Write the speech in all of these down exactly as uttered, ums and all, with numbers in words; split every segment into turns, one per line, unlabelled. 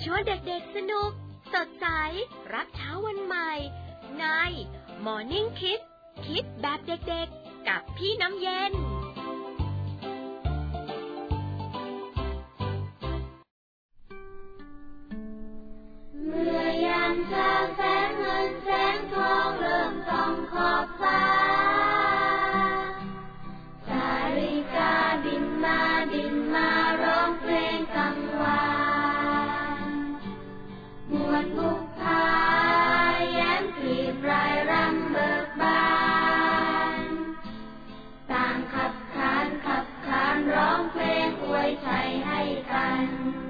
ชวนเด็กๆสนุกสดใสรับเช้าวันใหม่ใน Morning Kids คิดแบบเด็กๆกับพี่น้ำเย็น
เมื่อยามเช้าแสงเงินแสงทองเริ่มส่องขอบฟ้าสาริกาบินมาบินมาร้องเพลงกังวานมวลบุพภาแย้มกลีบรายรำเบิกบานต่างขับขานขับขานร้องเพลงอวยชัยให้กัน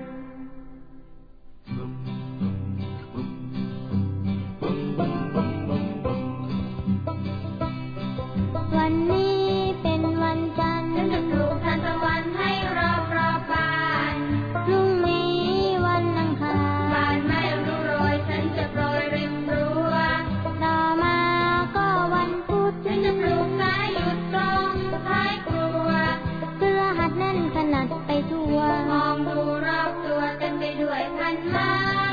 วันนี้เป็นวันจันทร์ฉันจะปลูกทานตะวันให้รอบรอบบ้านพรุ่งนี้วันอังคารบ้านไม่รู้โรยฉันจะโปรยริมรั้วต่อมาก็วันพุธฉันจะปลูกสายหยุดตรงท้ายครัวเพื่อหัดแน่นขนาดไปทั่วมองดูรอบตัวเต็มไปด้วยพันไม้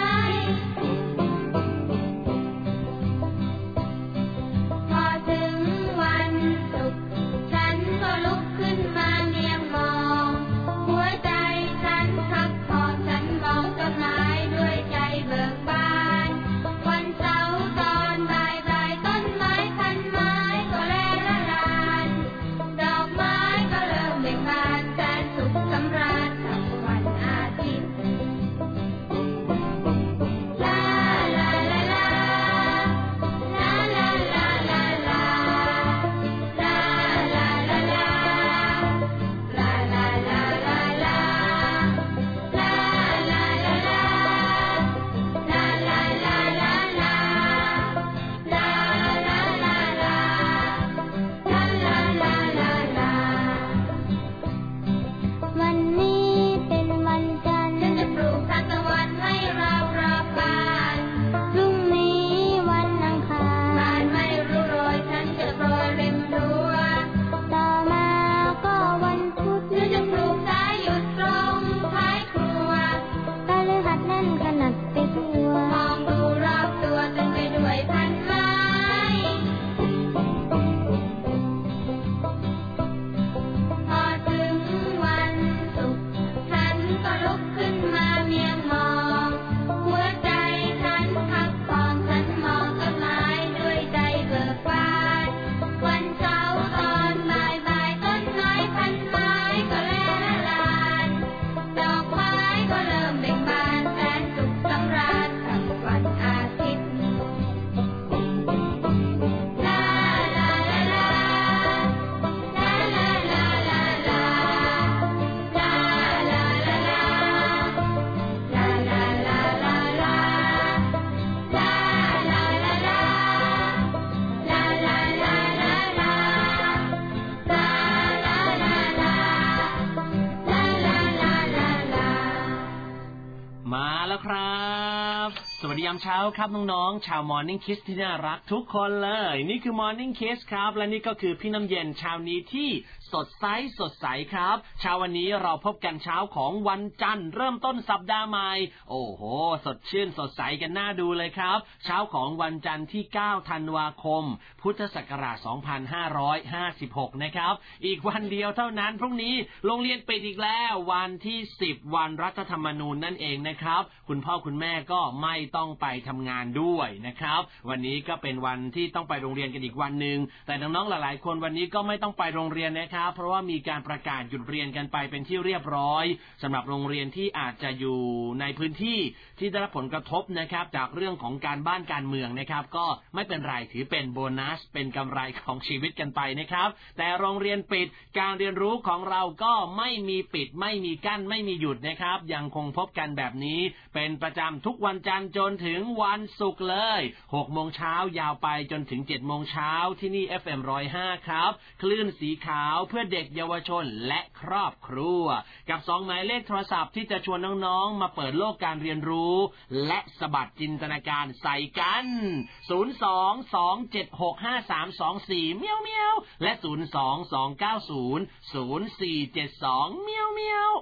ยามเช้าครับน้องๆชาว Morning Kids ที่น่ารักทุกคนเลยนี่คือ Morning Kids ครับและนี่ก็คือพี่น้ำเย็นเช้านี้ที่สดใสสดใสครับเช้าวันนี้เราพบกันเช้าของวันจันทร์เริ่มต้นสัปดาห์ใหม่โอ้โหสดชื่นสดใสกันน่าดูเลยครับเช้าของวันจันทร์ที่เก้าธันวาคมพุทธศักราชสองพันห้าร้อยห้าสิบหกนะครับอีกวันเดียวเท่านั้นพรุ่งนี้โรงเรียนปิดอีกแล้ววันที่สิบวันรัฐธรรมนูญนั่นเองนะครับคุณพ่อคุณแม่ก็ไม่ต้องไปทำงานด้วยนะครับวันนี้ก็เป็นวันที่ต้องไปโรงเรียนกันอีกวันนึงแต่น้องๆหลายๆคนวันนี้ก็ไม่ต้องไปโรงเรียนนะครับเพราะว่ามีการประกาศหยุดเรียนกันไปเป็นที่เรียบร้อยสำหรับโรงเรียนที่อาจจะอยู่ในพื้นที่ที่ได้รับผลกระทบนะครับจากเรื่องของการบ้านการเมืองนะครับก็ไม่เป็นไรถือเป็นโบนัสเป็นกำไรของชีวิตกันไปนะครับแต่โรงเรียนปิดการเรียนรู้ของเราก็ไม่มีปิดไม่มีกั้นไม่มีหยุดนะครับยังคงพบกันแบบนี้เป็นประจำทุกวันจันทร์จนถึงวันศุกร์เลยหกโมงเช้ายาวไปจนถึงเจ็ดโมงเช้าที่นี่ เอฟ เอ็ม หนึ่งร้อยห้าครับคลื่นสีขาวเพื่อเด็กเยาวชนและครอบครัวกับสองหมายเลขโทรศัพท์ที่จะชวนน้องๆมาเปิดโลกการเรียนรู้และสะบัดจินตนาการใส่กันศูนย์ สอง สอง เจ็ด หก ห้า สาม สอง สี่เมียวๆและศูนย์ สอง สอง เก้า ศูนย์ ศูนย์ สี่ เจ็ด สองเมียวๆ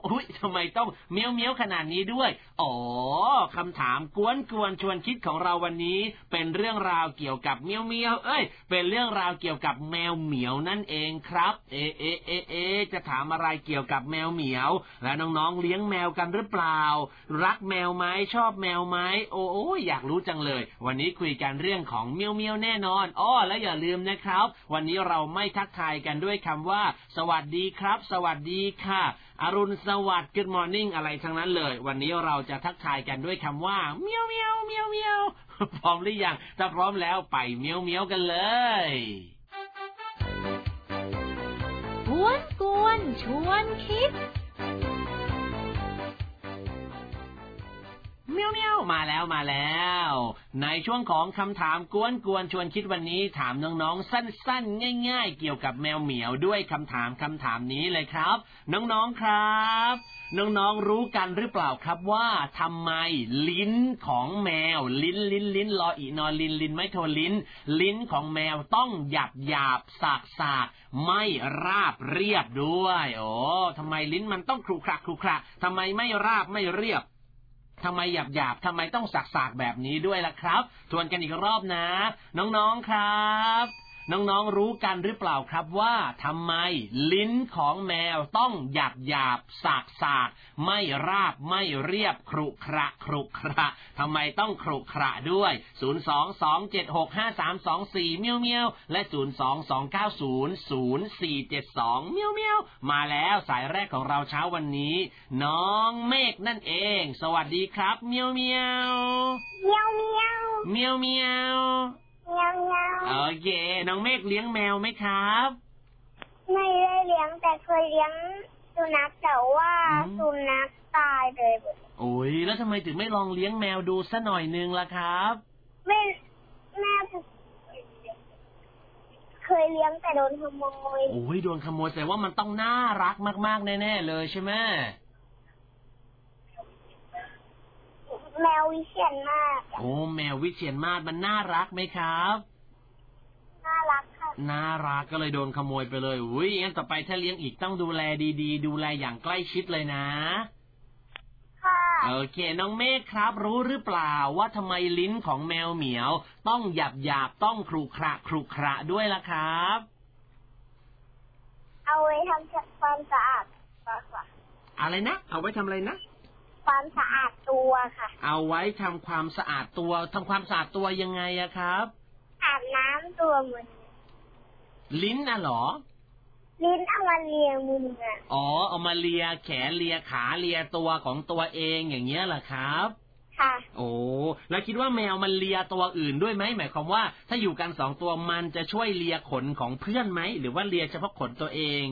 อุ๊ยทำไมต้องเมี้ยวเมี้ยวขนาดนี้ด้วยอ๋อคำถามกวนกวนชวนคิดของเราวันนี้เป็นเรื่องราวเกี่ยวกับเมี้ยวเมี้ยวเอ้ยเป็นเรื่องราวเกี่ยวกับแมวเหมียวนั่นเองครับเอเอเอเอจะถามอะไรเกี่ยวกับแมวเหมียวและน้องๆเลี้ยงแมวกันหรือเปล่ารักแมวไหมชอบแมวไหมโอ้ยอยากรู้จังเลยวันนี้คุยกันเรื่องของเมี้ยวเมี้ยวแน่นอนอ้อและอย่าลืมนะครับวันนี้เราไม่ทักทายกันด้วยคำว่าสวัสดีครับสวัสดีค่ะอรุณสวัสดิ์ Good morning อะไรทั้งนั้นเลยวันนี้เราจะทักทายกันด้วยคำว่าเมี้ยวเมี้ยวเมี้ยวเมี้ยวพร้อมหรือยังถ้าพร้อมแล้วไปเมี้ยวเมี้ยวกันเลย
กวนกวนชวนคิด
เมียวเมียวมาแล้วมาแล้วในช่วงของคำถามกวนกวนชวนคิดวันนี้ถามน้องๆสั้นๆง่ายๆเกี่ยวกับแมวเหมียวด้วยคำถามคำถามนี้เลยครับน้องๆครับน้องๆรู้กันหรือเปล่าครับว่าทำไมลิ้นของแมวลิ้นลิ้นลิ้นลออีนอลิ้นลิ้นไม่โทลิ้นลิ้นของแมวต้องหยาบหยาบสากสากไม่ราบเรียบด้วยโอ้ทำไมลิ้นมันต้องครุขระครุขระทำไมไม่ราบไม่เรียบทำไมหยาบหยาบทำไมต้องสักๆแบบนี้ด้วยล่ะครับทวนกันอีกรอบนะน้องๆครับน้องๆรู้กันหรือเปล่าครับว่าทำไมลิ้นของแมวต้องหยาบหยาบสากๆไม่ราบไม่เรียบครุขระครุขระทำไมต้องครุขระด้วยศูนย์ สอง สอง เจ็ด หก ห้า สาม สอง สี่เมียวเมียวและศูนย์ สอง สอง เก้า ศูนย์ ศูนย์ สี่ เจ็ด สองเมียวเมียวมาแล้วสายแรกของเราเช้าวันนี้น้องเมฆนั่นเองสวัสดีครับเมียวเมียว
เมียวเมียว
เมียวเมียว
เมียวเมียว
โอเคน้องเมฆเลี้ยงแมวไหมครับ
ไม่ได้เลี้ยงแต่เคยเลี้ยงสุนัขแต่ว่าสุนัขตายเลย
โอ้ยแล้วทำไมถึงไม่ลองเลี้ยงแมวดูซะหน่อยนึงล่ะครับ
ไม่แม่เคยเลี้ยงแต่โดนขโมย
โอ้ยโดนขโมยแต่ว่ามันต้องน่ารักมากๆแน่ๆเลยใช่ไหม
แมววิเชียรมาศ
โอ้แมววิเชียรมาศมันน่ารักไหมครับ
น่ารักค่ะ
น่ารักก็เลยโดนขโมยไปเลยอุ้ยงั้นต่อไปถ้าเลี้ยงอีกต้องดูแลดีๆดูแลอย่างใกล้ชิดเลยนะ
ค่ะ
โอเคน้องเมฆครับรู้หรือเปล่าว่าทำไมลิ้นของแมวเหมียวต้องหยาบหยาบต้องครุขระครุขระด้วยล่ะครับ
เอาไว้ทำความสะอาดค่ะ
อะไรนะเอาไว้ทำอะไรนะ
ความสะอาดตัวค่ะ
เอาไว้ทำความสะอาดตัวทำความสะอาดตัวยังไงอะครับ
อาบน้ำตัวเหมือน
ลิ้นน่ะหรอ
ลิ้นเอามาเลียมืออ่ะ
อ๋อเอามาเลียแขนเลียขาเลียตัวของตัวเองอย่างเงี้ยเหรอครับ
ค่ะ
โอ้แล้วคิดว่าแมวมันเลียตัวอื่นด้วยไหมหมายความว่าถ้าอยู่กันสองตัวมันจะช่วยเลียขนของเพื่อนไหมหรือว่าเลียเฉพาะขนตัวเอง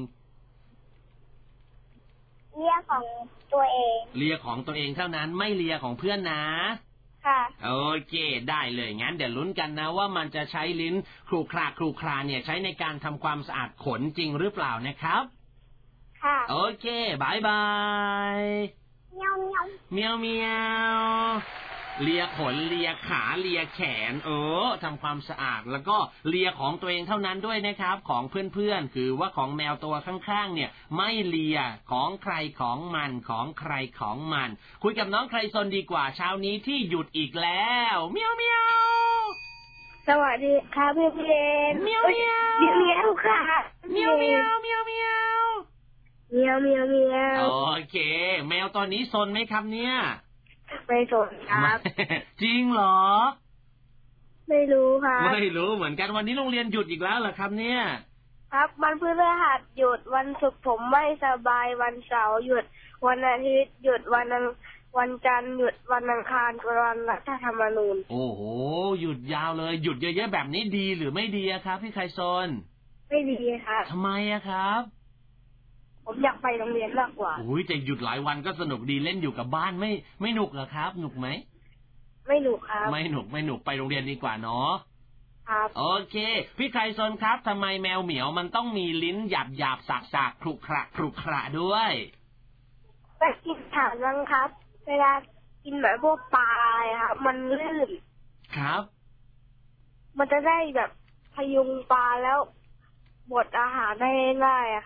เลียของตัวเอง
เลียของตัวเองเท่านั้นไม่เลียของเพื่อนนะ
ค่ะ
โอเคได้เลยงั้นเดี๋ยวลุ้นกันนะว่ามันจะใช้ลิ้นครูคลาครูคลาเนี่ยใช้ในการทำความสะอาดขนจริงหรือเปล่านะครับ
ค่ะ
โอเคบายบาย
เมียวเมียว
เมียวเมียวเลียขนเลียขาเลียแขนเออทำความสะอาดแล้วก็เลียของตัวเองเท่านั้นด้วยนะครับของเพื่อนๆคือว่าของแมวตัวข้างๆเนี่ยไม่เลียของใครของมันของใครของมันคุยกับน้องใครซนดีกว่าเช้านี้ที่หยุดอีกแล้วเมียวเมียว
สวัสดีครับเพื่อน
ๆเมียวเมียว
เมียวเมียวค่ะ
เมียวเมียวเมียวเมียว
เมียวเมียวเมียว
โอเคแมวตอนนี้ซนไหมครับเนี่ย
ไม่สนครับ
จริงเหรอ
ไม่รู้ครับ
ไม่รู้เหมือนกันวันนี้โรงเรียนหยุดอีกแล้วเหรอครับเนี่ย
ครับวันพฤหัสหยุดวันศุกร์ผมไม่สบายวันเสาร์หยุดวันอาทิตย์หยุดวันวันจันทร์หยุดวันอังคารวันรัฐธรรมนูญ
โอ้โหหยุดยาวเลยหยุดเยอะๆแบบนี้ดีหรือไม่ดีครับพี่ไคซอน
ไม่ดีครับ
ทำไมอะครับ
ผมอยากไปโรงเรียนมากกว่า
โอ้ยแต่หยุดหลายวันก็สนุกดีเล่นอยู่กับบ้านไม่ไม่หนุกเหรอครับหนุกไหม
ไม่หนุกครับ
ไม่หนุกไม่หนุกไปโรงเรียนดีกว่าเนาะ
ครับ
โอเคพี่ไคซอนครับทำไมแมวเหมียวมันต้องมีลิ้นหยาบหยาบสากสากครุขระครุขระด้วย
ไปกินถามนังครับเวลากินเหมือนพวกปลาครับมันลื่น
ครับ
มันจะได้แบบพยุงปลาแล้วบดอาหารได้ง่ายครับ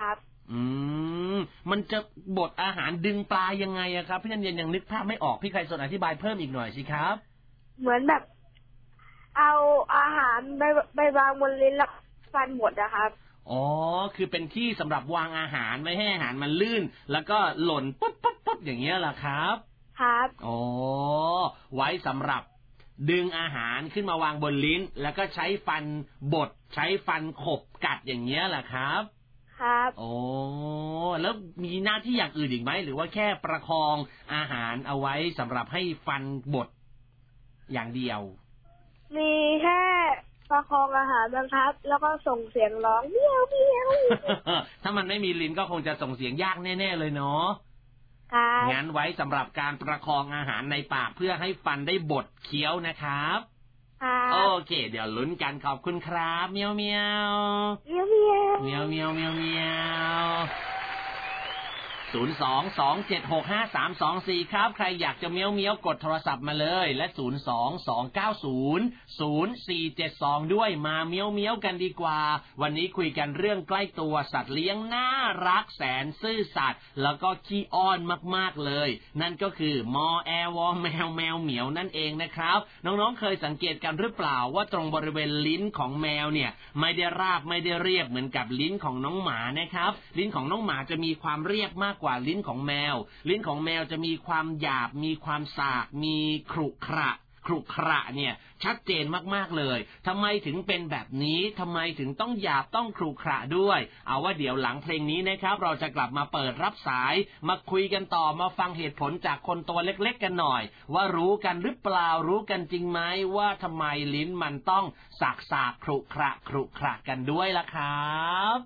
อืมมันจะบดอาหารดึงปลายังไงอะครับพี่น้ำเย็นยังนึกภาพไม่ออกพี่ไข่สนอธิบายเพิ่มอีกหน่อยสิครับ
เหมือนแบบเอาอาหารไปไปวางบนลิ้นแล้วฟันหมดนะครับ
อ๋อคือเป็นที่สำหรับวางอาหารไม่ให้อาหารมันลื่นแล้วก็หล่นปุ๊บปุ๊บปุ๊บอย่างเงี้ยเหรอครับ
ครับ
อ๋อไว้สำหรับดึงอาหารขึ้นมาวางบนลิ้นแล้วก็ใช้ฟันบดใช้ฟันขบกัดอย่างเงี้ยเหรอครับ
ครับ
โอ้แล้วมีหน้าที่อย่างอื่นอีกไหมหรือว่าแค่ประคองอาหารเอาไว้สำหรับให้ฟันบดอย่างเดียว
มีแค่ประคองอาหารบังคับแล้วก็ส่งเสียงร้องเมียวเมียว
ถ้ามันไม่มีลิ้นก็คงจะส่งเสียงยากแน่ๆเลยเนาะงั้นไว้สำหรับการประคองอาหารในปากเพื่อให้ฟันได้บดเคี้ยวนะครับโอเคเดี๋ยวลุ้นกันขอบคุณครับเมียวเมียว
เมียวเมียว
เมียวเมียวเมียวเมียวศูนย์ สอง สอง เจ็ด หก ห้า สาม สอง สี่ครับใครอยากจะเมียวเมียวกดโทรศัพท์มาเลยและศูนย์ สอง สอง เก้า ศูนย์ ศูนย์ สี่ เจ็ด สองด้วยมาเมียวเมียวกันดีกว่าวันนี้คุยกันเรื่องใกล้ตัวสัตว์เลี้ยงน่ารักแสนซื่อสัตย์แล้วก็ขี้อ้อนมากๆเลยนั่นก็คือมอแอวอแมวแมวเหมียวนั่นเองนะครับน้องๆเคยสังเกตกันหรือเปล่าว่าตรงบริเวณลิ้นของแมวเนี่ยไม่ได้ราบไม่ได้เรียบเหมือนกับลิ้นของน้องหมานะครับลิ้นของน้องหมาจะมีความเรียบมากกว่าลิ้นของแมวลิ้นของแมวจะมีความหยาบมีความสากมีขรุขระขรุขระเนี่ยชัดเจนมากๆเลยทำไมถึงเป็นแบบนี้ทำไมถึงต้องหยาบต้องขรุขระด้วยเอาว่าเดี๋ยวหลังเพลงนี้นะครับเราจะกลับมาเปิดรับสายมาคุยกันต่อมาฟังเหตุผลจากคนตัวเล็กๆกันหน่อยว่ารู้กันหรือเปล่ารู้กันจริงไหมว่าทำไมลิ้นมันต้องสากสากขรุขระขรุขระกันด้วยล่ะครับ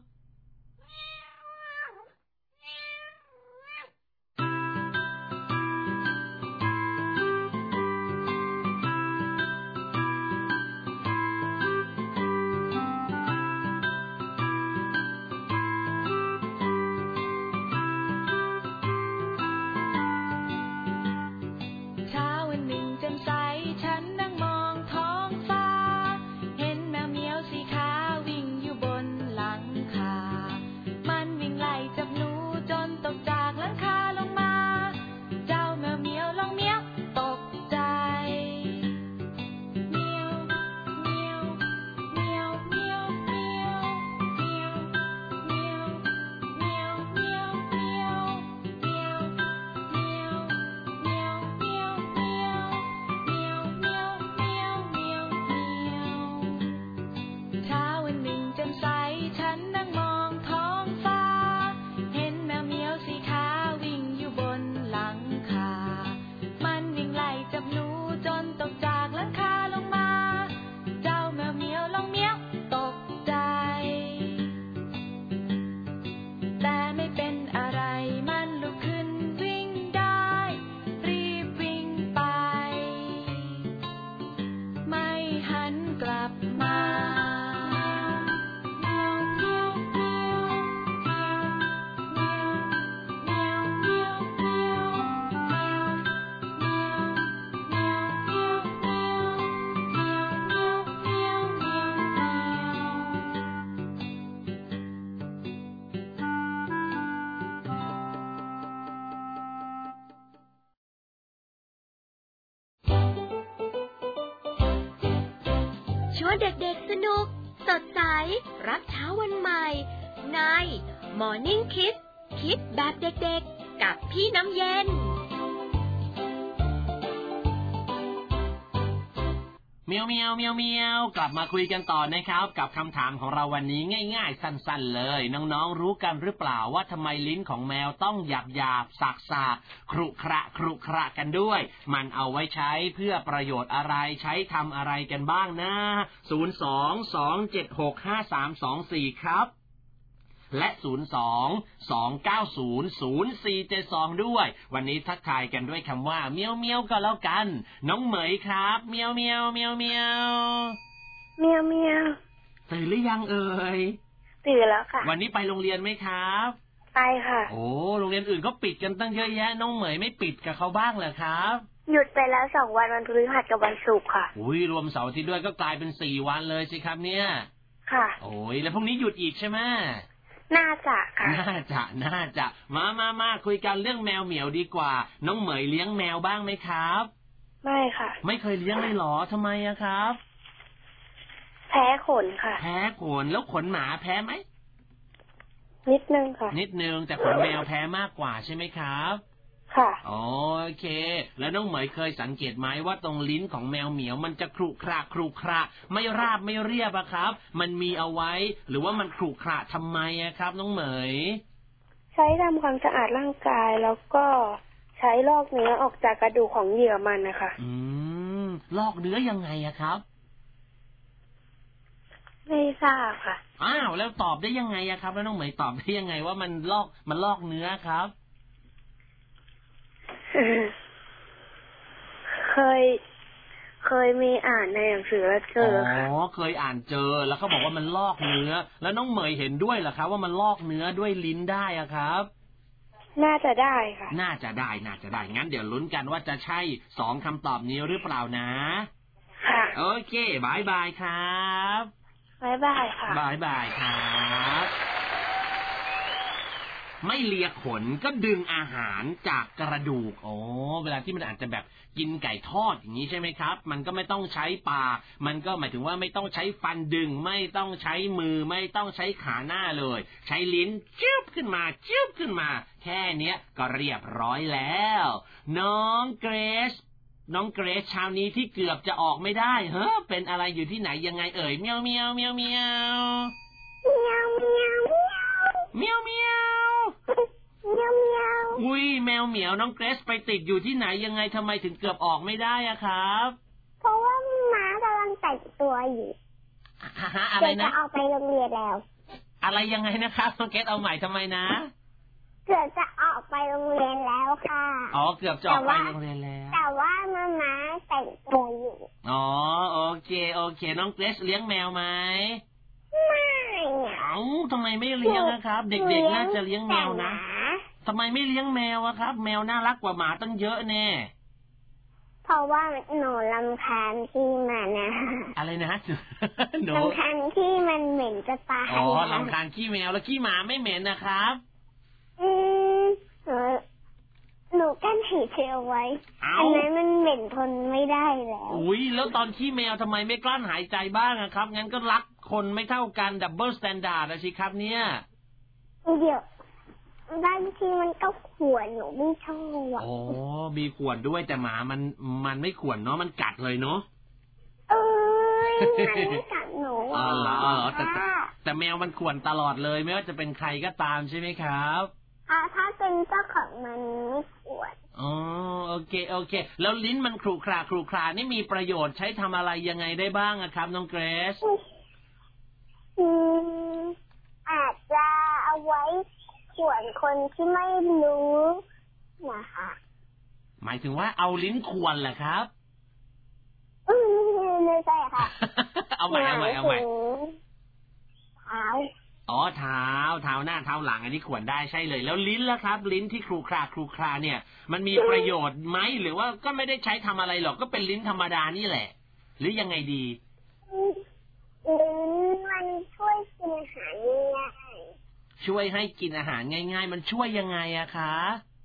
ชวนเด็กๆสนุกสดใสรับเช้าวันใหม่ใน Morning Kids คิดแบบเด็กๆกับพี่น้ำเย็น
เมียวเมียวเมียวเมียวกลับมาคุยกันต่อนะครับกับคำถามของเราวันนี้ง่ายๆสั้นๆเลยน้องๆรู้กันหรือเปล่าว่าทำไมลิ้นของแมวต้องหยาบๆสากๆขรุขระขรุขระกันด้วยมันเอาไว้ใช้เพื่อประโยชน์อะไรใช้ทำอะไรกันบ้างนะศูนย์ สอง สอง เจ็ด หก ห้า สาม สอง สี่ครับและศูนย์ สอง สอง เก้า ศูนย์ ศูนย์ สี่ เจ็ด สองด้วยวันนี้ทักทายกันด้วยคำว่าเมียวเมียวก็แล้วกันน้องเหมยครับเมียวเมียวเมียวเมียว
เมียวเมียว
ตื่นหรือยังเอ่ย
ตื่นแล้วค่ะ
วันนี้ไปโรงเรียนไหมครับ
ไปค่ะ
โอ้โรงเรียนอื่นก็ปิดกันตั้งเยอะแยะน้องเหมยไม่ปิดกับเขาบ้างเหรอครับ
หยุดไปแล้วสองวันวันพฤหัสกับวันศุกร์ค่ะ
อุ้ยรวมเสาร์อาทิตย์ด้วยก็กลายเป็นสี่วันเลยสิครับเนี่ย
ค่ะ
โอ้ยแล้วพรุ่งนี้หยุดอีกใช่ไหม
น่าจะค่ะ
น่าจะน่าจะมามามาคุยกันเรื่องแมวเหมียวดีกว่าน้องเหมยเลี้ยงแมวบ้างไหมครับ
ไม่ค่ะ
ไม่เคยเลี้ยงเลยเหรอทำไมอะครับ
แพ้ขนค่ะ
แพ้ขนแล้วขนหมาแพ้ไหม
นิดนึงค่ะ
นิดนึงแต่ขนแมวแพ้มากกว่าใช่ไหมครับ
ค่ะ
โอเคแล้วน้องเหมยเคยสังเกตไหมว่าตรงลิ้นของแมวเหมียวมันจะครุขระครุขระไม่ราบไม่เรียบอะครับมันมีเอาไว้หรือว่ามันครุขระทำไมอะครับน้องเหมย
ใช้ทำความสะอาดร่างกายแล้วก็ใช้ลอกเนื้อออกจากกระดูกของเหยื่อมันนะคะ
อืมลอกเนื้อยังไงอะครับ
ไม่ทราบค่ะ
อ้าวแล้วตอบได้ยังไงอะครับแล้วน้องเหมยตอบได้ยังไงว่ามันลอกมันลอกเนื้อครับ
เคยเคยมีอ่านในหนังสือแล้วเจอ
อ๋อเคยอ่านเจอแล้วเขาบอกว่ามันลอกเนื้อแล้วน้องเหมยเห็นด้วยเหรอครับว่ามันลอกเนื้อด้วยลิ้นได้อะครับ
น่าจะได้ค่ะ
น่าจะได้น่าจะได้งั้นเดี๋ยวลุ้นกันว่าจะใช่สองคำตอบนี้หรือเปล่านะ
ค่ะ
โอเคบายบายครับ
บายบายค่ะ
บายบายครับไม่เลียขนก็ดึงอาหารจากกระดูกอ๋อเวลาที่มันอาจจะแบบกินไก่ทอดอย่างนี้ใช่ไหมครับมันก็ไม่ต้องใช้ปากมันก็หมายถึงว่าไม่ต้องใช้ฟันดึงไม่ต้องใช้มือไม่ต้องใช้ขาหน้าเลยใช้ลิ้นจิ้บขึ้นมาจิ้บขึ้นมาแค่เนี้ยก็เรียบร้อยแล้วน้องเกรซน้องเกรซเช้านี้ที่เกือบจะออกไม่ได้เฮ้อเป็นอะไรอยู่ที่ไหนยังไงเอ่ยเมียวเมียวเมียวเมียว
เมียวเมียว
เมียวเมียว
เมียวเมียว
อุ้ยแมวเหมียวน้องเกรซไปติดอยู่ที่ไหนยังไงทำไมถึงเกือบออกไม่ได้อะครับ
เพราะว่าหมากำลังแต่งตัวอยู่
อะไรนะ
จะเอาไปโรงเรียนแล้ว
อะไรยังไงนะครับน้องเกรซเอาใหม่ทำไมนะ
เกือบจะออกไปโรงเรียนแล้วค่ะ
อ๋อเกือบจะออกไปโรงเรียนแล้ว
แต่ว่ามาม่าแต่งตัวอยู่
อ๋อโอเคโอเคน้องเกรซเลี้ยงแมวไหม
ไม่
เอ้าทำไมไม่เลี้ยงนะครับเด็กๆน่าจะเลี้ยงแมวนะทำไมไม่เลี้ยงแมวอะครับแมวน่ารักกว่าหมาตั้งเยอะแน่
เพราะว่าหนูรำคาญที่มันนะ
อะไรนะ
หนูรำคาญที่มันเหม็นจะตาย
อ๋อรำคาญขี้แมวแล้วขี้หมาไม่เหม็นนะครับ
อืมหนูกั้นหีเชลไว้อันนั้นมันเหม็นทนไม่ได้แล้ว
อุ้ยแล้วตอนขี้แมวทำไมไม่กลั้นหายใจบ้างอะครับงั้นก็รักคนไม่เท่ากันดับเบิลสแตนดาร์ดอะสิครับเนี่ย
เดี๋ยวบางทีมันก็ข่วนหนูไม่ชอบ
อ๋อมีข่วนด้วยแต่หมามันมันไม่ข่วนเนาะมันกัดเลยเนาะ
เอ้ยมันไม่กัดหนู
อ๋อเหรอแต่แต่แมวมันข่วนตลอดเลยไม่ว่าจะเป็นใครก็ตามใช่ไหมครับ
อ่าถ้าเป็นเจ้าของมันไม่ข่วน
อ๋อโอเคโอเคแล้วลิ้นมันครุขระครุขระนี่มีประโยชน์ใช้ทำอะไรยังไงได้บ้างอะครับน้องเกรซ
อืมอาจจะเอาไว้ข่วนคนที่ไม่รู้นะคะ
หมายถึงว่าเอาลิ้นข่วนเหรอครับ
อืมไม่ใช่ค่ะ
เอาใหม่เอาใหม่เอาใหม่
เท้า
อ๋อเท้าเท้าหน้าเท้าหลังอันนี้ข่วนได้ใช่เลยแล้วลิ้นล่ะครับลิ้นที่ครุขระครุขระเนี่ยมันมีประโยชน์ไหมหรือว่าก็ไม่ได้ใช้ทำอะไรหรอกก็เป็นลิ้นธรรมดานี่แหละหรือยังไงดี
ลิ้นมันช่วยกินอาหารง่าย
ช่วยให้กินอาหารง่ายๆมันช่วยยังไงอะคะ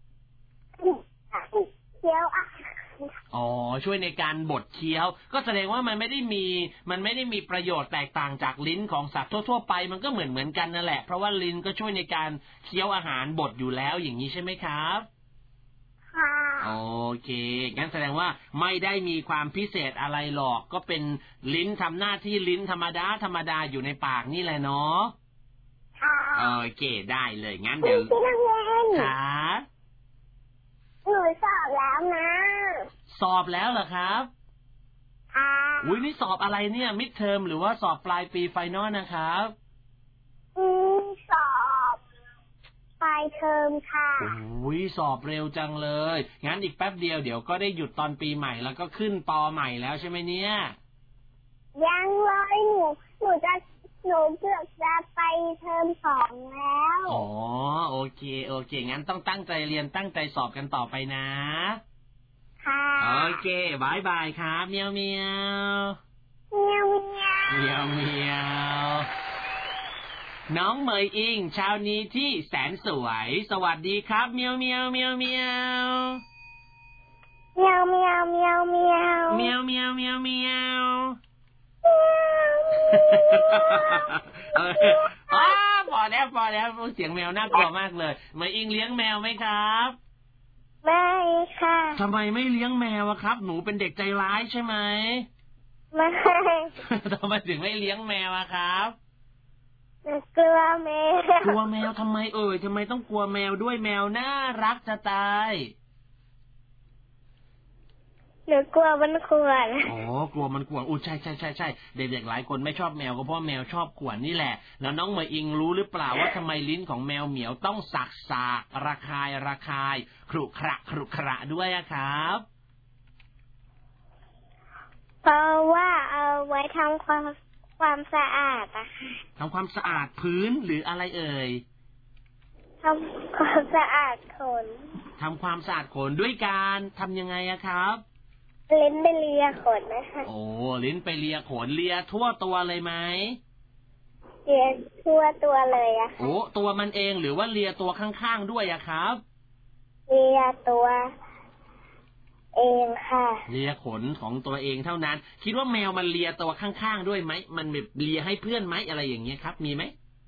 เคี้ยวอาหาร
อ๋อช่วยในการบดเคี้ยวก็แสดงว่ามันไม่ได้มีมันไม่ได้มีประโยชน์แตกต่างจากลิ้นของสัตว์ทั่วๆไปมันก็เหมือนเหมือนกันนั่นแหละเพราะว่าลิ้นก็ช่วยในการเคี้ยวอาหารบดอยู่แล้วอย่างนี้ใช่ไหมครับ
ค่ะ
โอเคงั้นแสดงว่าไม่ได้มีความพิเศษอะไรหรอกก็เป็นลิ้นทำหน้าที่ลิ้นธรรมดาธรรมดาอยู่ในปากนี่แหละเนาะโอเคได้เลยงั้นเดี๋ยวค่ะ
หนูสอบแล้วนะ
สอบแล้วเหรอครับ
ค่ะ
อุ้ยนี่สอบอะไรเนี่ยมิดเทอมหรือว่าสอบปลายปีไฟนอลนะครับ
อืมสอบปลายเทอมค่ะ
อุ้ยสอบเร็วจังเลยงั้นอีกแป๊บเดียวเดี๋ยวก็ได้หยุดตอนปีใหม่แล้วก็ขึ้นป.ใหม่แล้วใช่ไหมเนี่ย
ยังเลยหนูหนูจะหนูเกือบจะไปเทอมสองแล้ว
อ๋อโอเคโอเคงั้นต้องตั้งใจเรียนตั้งใจสอบกันต่อไปนะ
ค่ะ
โอเคบายบายครับเมียวเมียว
เมียวเมียว
เมียวเมียวน้องเหมยอิงเช้านี้ที่แสนสวยสวัสดีครับเมียวเมียวเมียวเมียว
เมียวเมียวเมียวเมียว
เมียวเมียวเมียวเมียวอ๋อพอแล้วพอแล้วเสียงแมวน่ากลัวมากเลยเหมยอิงเลี้ยงแมวไหมครับ
ไม่ค่ะ
ทำไมไม่เลี้ยงแมวอะครับหนูเป็นเด็กใจร้ายใช่ไหม
ไม่
ทำไมถึงไม่เลี้ยงแมวอะครับ
กลัวแมว
กลัวแมวทำไมเอ่ยทำไมต้องกลัวแมวด้วยแมวน่ารักจะตาย
หนูกลัวมันข่วน
อ๋อกลัวมันข่วนอู้ใช่ใช่ใช่ใช่เด็กๆหลายคนไม่ชอบแมวก็เพราะแมวชอบข่วนนี่แหละแล้วน้องเหมยอิงรู้หรือเปล่าว่าทำไมลิ้นของแมวเหมียวต้องสักสากระคายระคายครุขระครุขระด้วยอะครับ
เพราะว่าเอาไว้ทำความความสะอาดอะค่ะ
ทำความสะอาดพื้นหรืออะไรเอ่ย
ทำความสะอาดขน
ทำความสะอาดขนด้วยการทำยังไงอะครับ
ลิ้นไปเลียขนนะคะ
โอ้ลิ้นไปเลียขนเลียทั่วตัวเลยไหม
เลียทั่วตัวเลยอะค่ะ
โอ้ตัวมันเองหรือว่าเลียตัวข้างๆด้วยอะครับ
เลียตัวเองค่ะ
เลียขนของตัวเองเท่านั้นคิดว่าแมวมันเลียตัวข้างๆด้วยไหมมันแบบเลียให้เพื่อนไหมอะไรอย่างเงี้ยครับมีไหม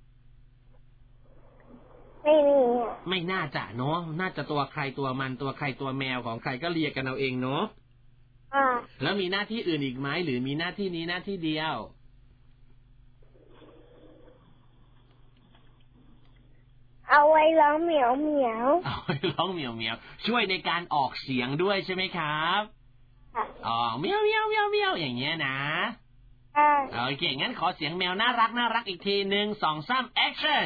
ไม่มี
ไม่น่าจะเนาะน่าจะตัวใครตัวมันตัวใครตัวแมวของใครก็เลียกันเอาเองเนาะ
อ่า
แล้วมีหน้าที่อื่นอีกไหมหรือมีหน้าที่นี้หน้าที่เดียว
เอาไว้ร้องเหมียวเหมียว
เอาไว้ร้องเหมียวเหมียวช่วยในการออกเสียงด้วยใช่ไหมครับอ๋อเหมียวเหมียวเหมียวเหมียวอย่างเงี้ยนะโอเคงั้นขอเสียงแมวน่ารักน่ารักอีกทีหนึ่งสองสามแอคชั่น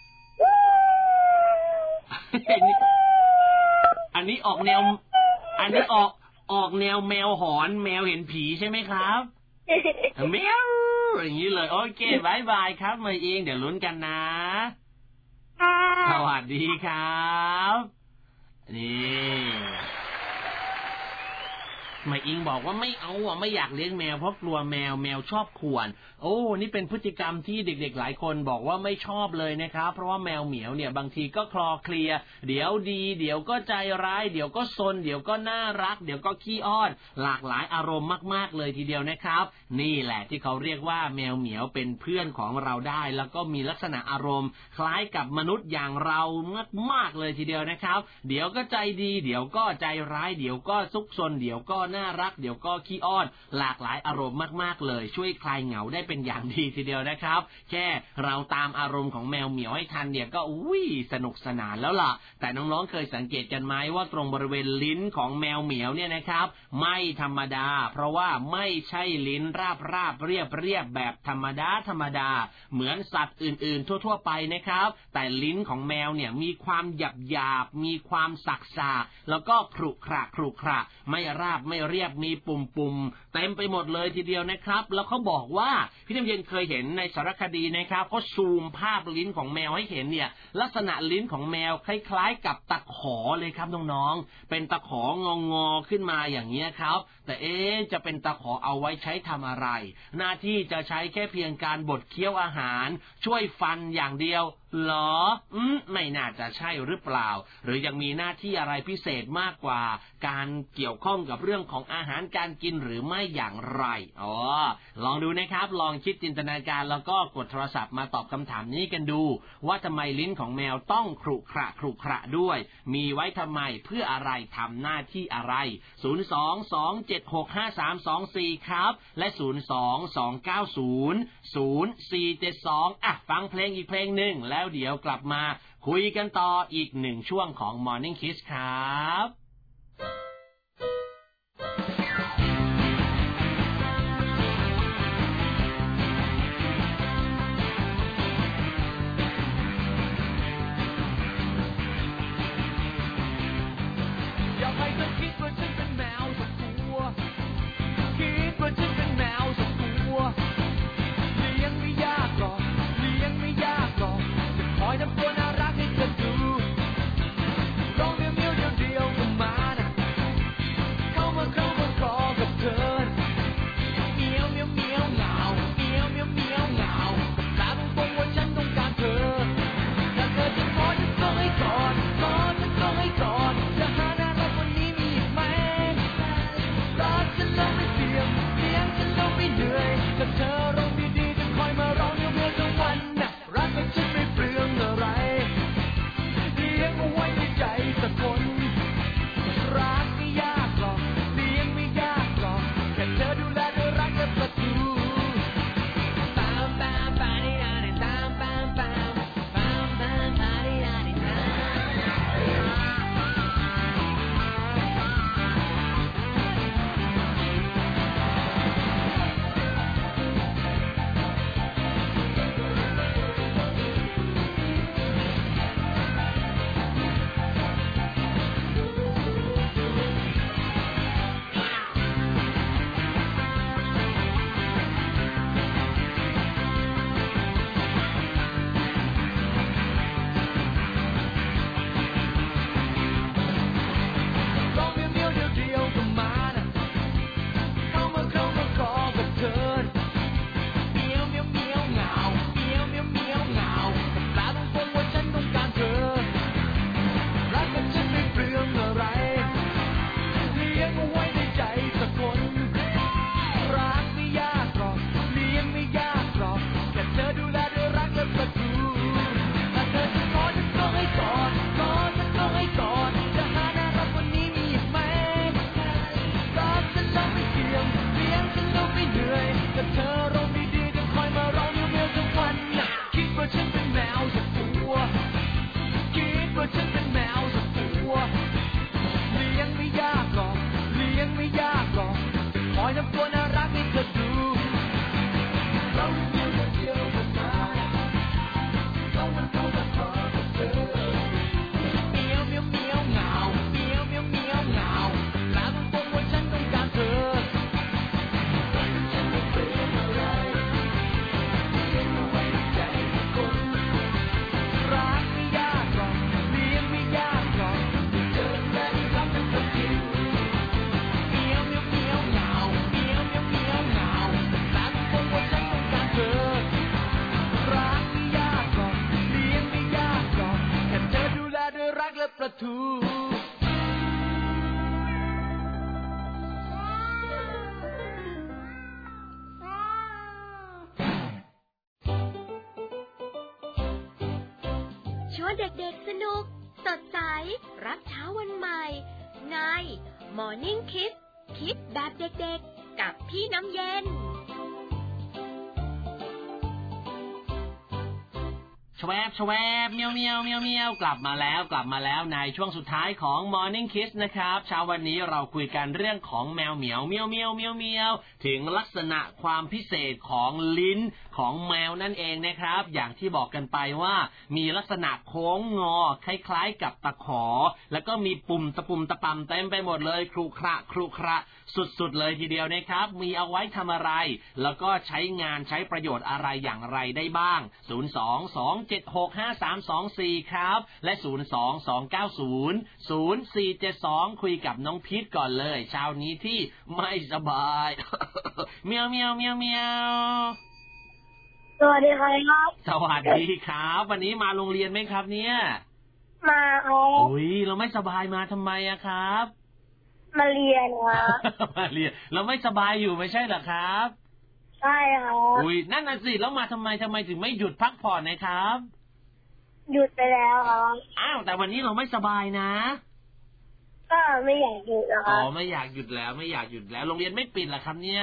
อันนี้ออกแนวอันนี้ออกออกแนวแมวหอนแมวเห็นผีใช่ไหมครับแมวอย่างนี้เลยโอเคบายบายครับเหมยอิงเดี๋ยวลุ้นกันนะสวัสดีครับนี่เหมยอิงบอกว่าไม่เอาอ่ะไม่อยากเลี้ยงแมวเพราะกลัวแมวแมวชอบข่วนโอ้นี่เป็นพฤติกรรมที่เด็กๆหลายคนบอกว่าไม่ชอบเลยนะครับเพราะว่าแมวเหมียวเนี่ยบางทีก็คลอเคลียเดี๋ยวดีเดี๋ยวก็ใจร้ายเดี๋ยวก็ซนเดี๋ยวก็น่ารักเดี๋ยวก็ขี้อ้อนหลากหลายอารมณ์มากๆเลยทีเดียวนะครับนี่แหละที่เขาเรียกว่าแมวเหมียวเป็นเพื่อนของเราได้แล้วก็มีลักษณะอารมณ์คล้ายกับมนุษย์อย่างเรามากๆเลยทีเดียวนะครับเดี๋ยวก็ใจดีเดี๋ยวก็ใจร้ายเดี๋ยวก็ซุกซนเดี๋ยวก็น่ารักเดี๋ยวก็ขี้อ้อนหลากหลายอารมณ์มากๆเลยช่วยคลายเหงาได้เป็นอย่างดีทีเดียวนะครับแค่เราตามอารมณ์ของแมวเหมียวให้ทันเนี่ยก็อุ้ยสนุกสนานแล้วล่ะแต่น้องๆเคยสังเกตกันไหมว่าตรงบริเวณลิ้นของแมวเหมียวเนี่ยนะครับไม่ธรรมดาเพราะว่าไม่ใช่ลิ้นราบราบเรียบเรียบแบบธรรมดาธรรมดาเหมือนสัตว์อื่นๆทั่วๆไปนะครับแต่ลิ้นของแมวเนี่ยมีความหยาบหยาบมีความสักสาแล้วก็ขรุขระขรุขระไม่ราบไม่เรียบมีปุ่มๆเต็มไปหมดเลยทีเดียวนะครับแล้วเขาบอกว่าพี่น้ำเย็นเคยเห็นในสารคดีนะครับเขาซูมภาพลิ้นของแมวให้เห็นเนี่ยลักษณะลิ้นของแมวคล้ายๆกับตะขอเลยครับน้องๆเป็นตะของงอๆขึ้นมาอย่างเงี้ยครับแต่เอ๊ะจะเป็นตะขอเอาไว้ใช้ทำอะไรหน้าที่จะใช้แค่เพียงการบดเคี้ยวอาหารช่วยฟันอย่างเดียวหรออืมไม่น่าจะใช่หรือเปล่าหรือยังมีหน้าที่อะไรพิเศษมากกว่าการเกี่ยวข้องกับเรื่องของอาหารการกินหรือไม่อย่างไรอ๋อลองดูนะครับลองคิดจินตนาการแล้วก็กดโทรศัพท์มาตอบคำถามนี้กันดูว่าทำไมลิ้นของแมวต้องขรุขระขรุขระด้วยมีไว้ทำไมเพื่ออะไรทำหน้าที่อะไรศูนย์ สอง สอง เจ็ด หก ห้า สาม สอง สี่ครับและศูนย์ สอง สอง เก้า ศูนย์ ศูนย์ สี่ เจ็ด สองอ่ะฟังเพลงอีกเพลงหนึ่งแล้วเดี๋ยวกลับมาคุยกันต่ออีกหนึ่งช่วงของ Morning Kiss ครับ
อยากให้เธอคิดว่าฉันเป็นแมวสักตัวคิดว่าฉันเป็นแมวสักตัวเลี้ยงไม่ยากหรอกเลี้ยงไม่ยากหรอกจะคอยทำตัวน่ารักให้เธอดูร้องเมียวเมียวเดียวเดียวก็มา
ชวนเด็กๆสนุกสดใสรับเช้าวันใหม่ใน Morning Kids คิดแบบเด็กๆกับพี่น้ำเย็น
ชวบชวบเมียวเมียวเมียวเมียวกลับมาแล้วกลับมาแล้วในช่วงสุดท้ายของ Morning Kids นะครับเช้าวันนี้เราคุยกันเรื่องของแมวเหมียวเมียวเมียวเมียวเมียวถึงลักษณะความพิเศษของลิ้นของแมวนั่นเองนะครับอย่างที่บอกกันไปว่ามีลักษณะโค้งงอคล้ายๆกับตะขอแล้วก็มีปุ่มตะปุ่มตะปำเต็มไปหมดเลยครุขระครุขระสุดๆเลยทีเดียวนะครับมีเอาไว้ทำอะไรแล้วก็ใช้งานใช้ประโยชน์อะไรอย่างไรได้บ้างศูนย์ สอง สอง เจ็ด หก ห้า สาม สอง สี่ครับและศูนย์ สอง สอง เก้า ศูนย์ ศูนย์ สี่ เจ็ด สองคุยกับน้องพีทก่อนเลยเช้านี้ที่ไม่สบาย เมียวเมียวเมียวเมียว
สวัสดีครับ
สวัสดีครับวันนี้มาโรงเรียนไหมครับเนี่ย
มาครับ
โอ้ยเราไม่สบายมาทำไมอะครับ
มาเรียนครับ
มาเรียนเราไม่สบายอยู่ไม่ใช่เหรอครับ
ใช่ครับ
อุ้ยนั่นน่ะสิแล้วมาทำไมทำไมถึงไม่หยุดพักผ่อนนะครับ
หยุดไปแล้วครับ
อ้าวแต่วันนี้เราไม่สบายนะ
ก็ไม่อยากหยุดแล้วครับ
อ๋อไม่อยากหยุดแล้วไม่อยากหยุดแล้วโรงเรียนไม่ปิดเหรอครับเนี่ย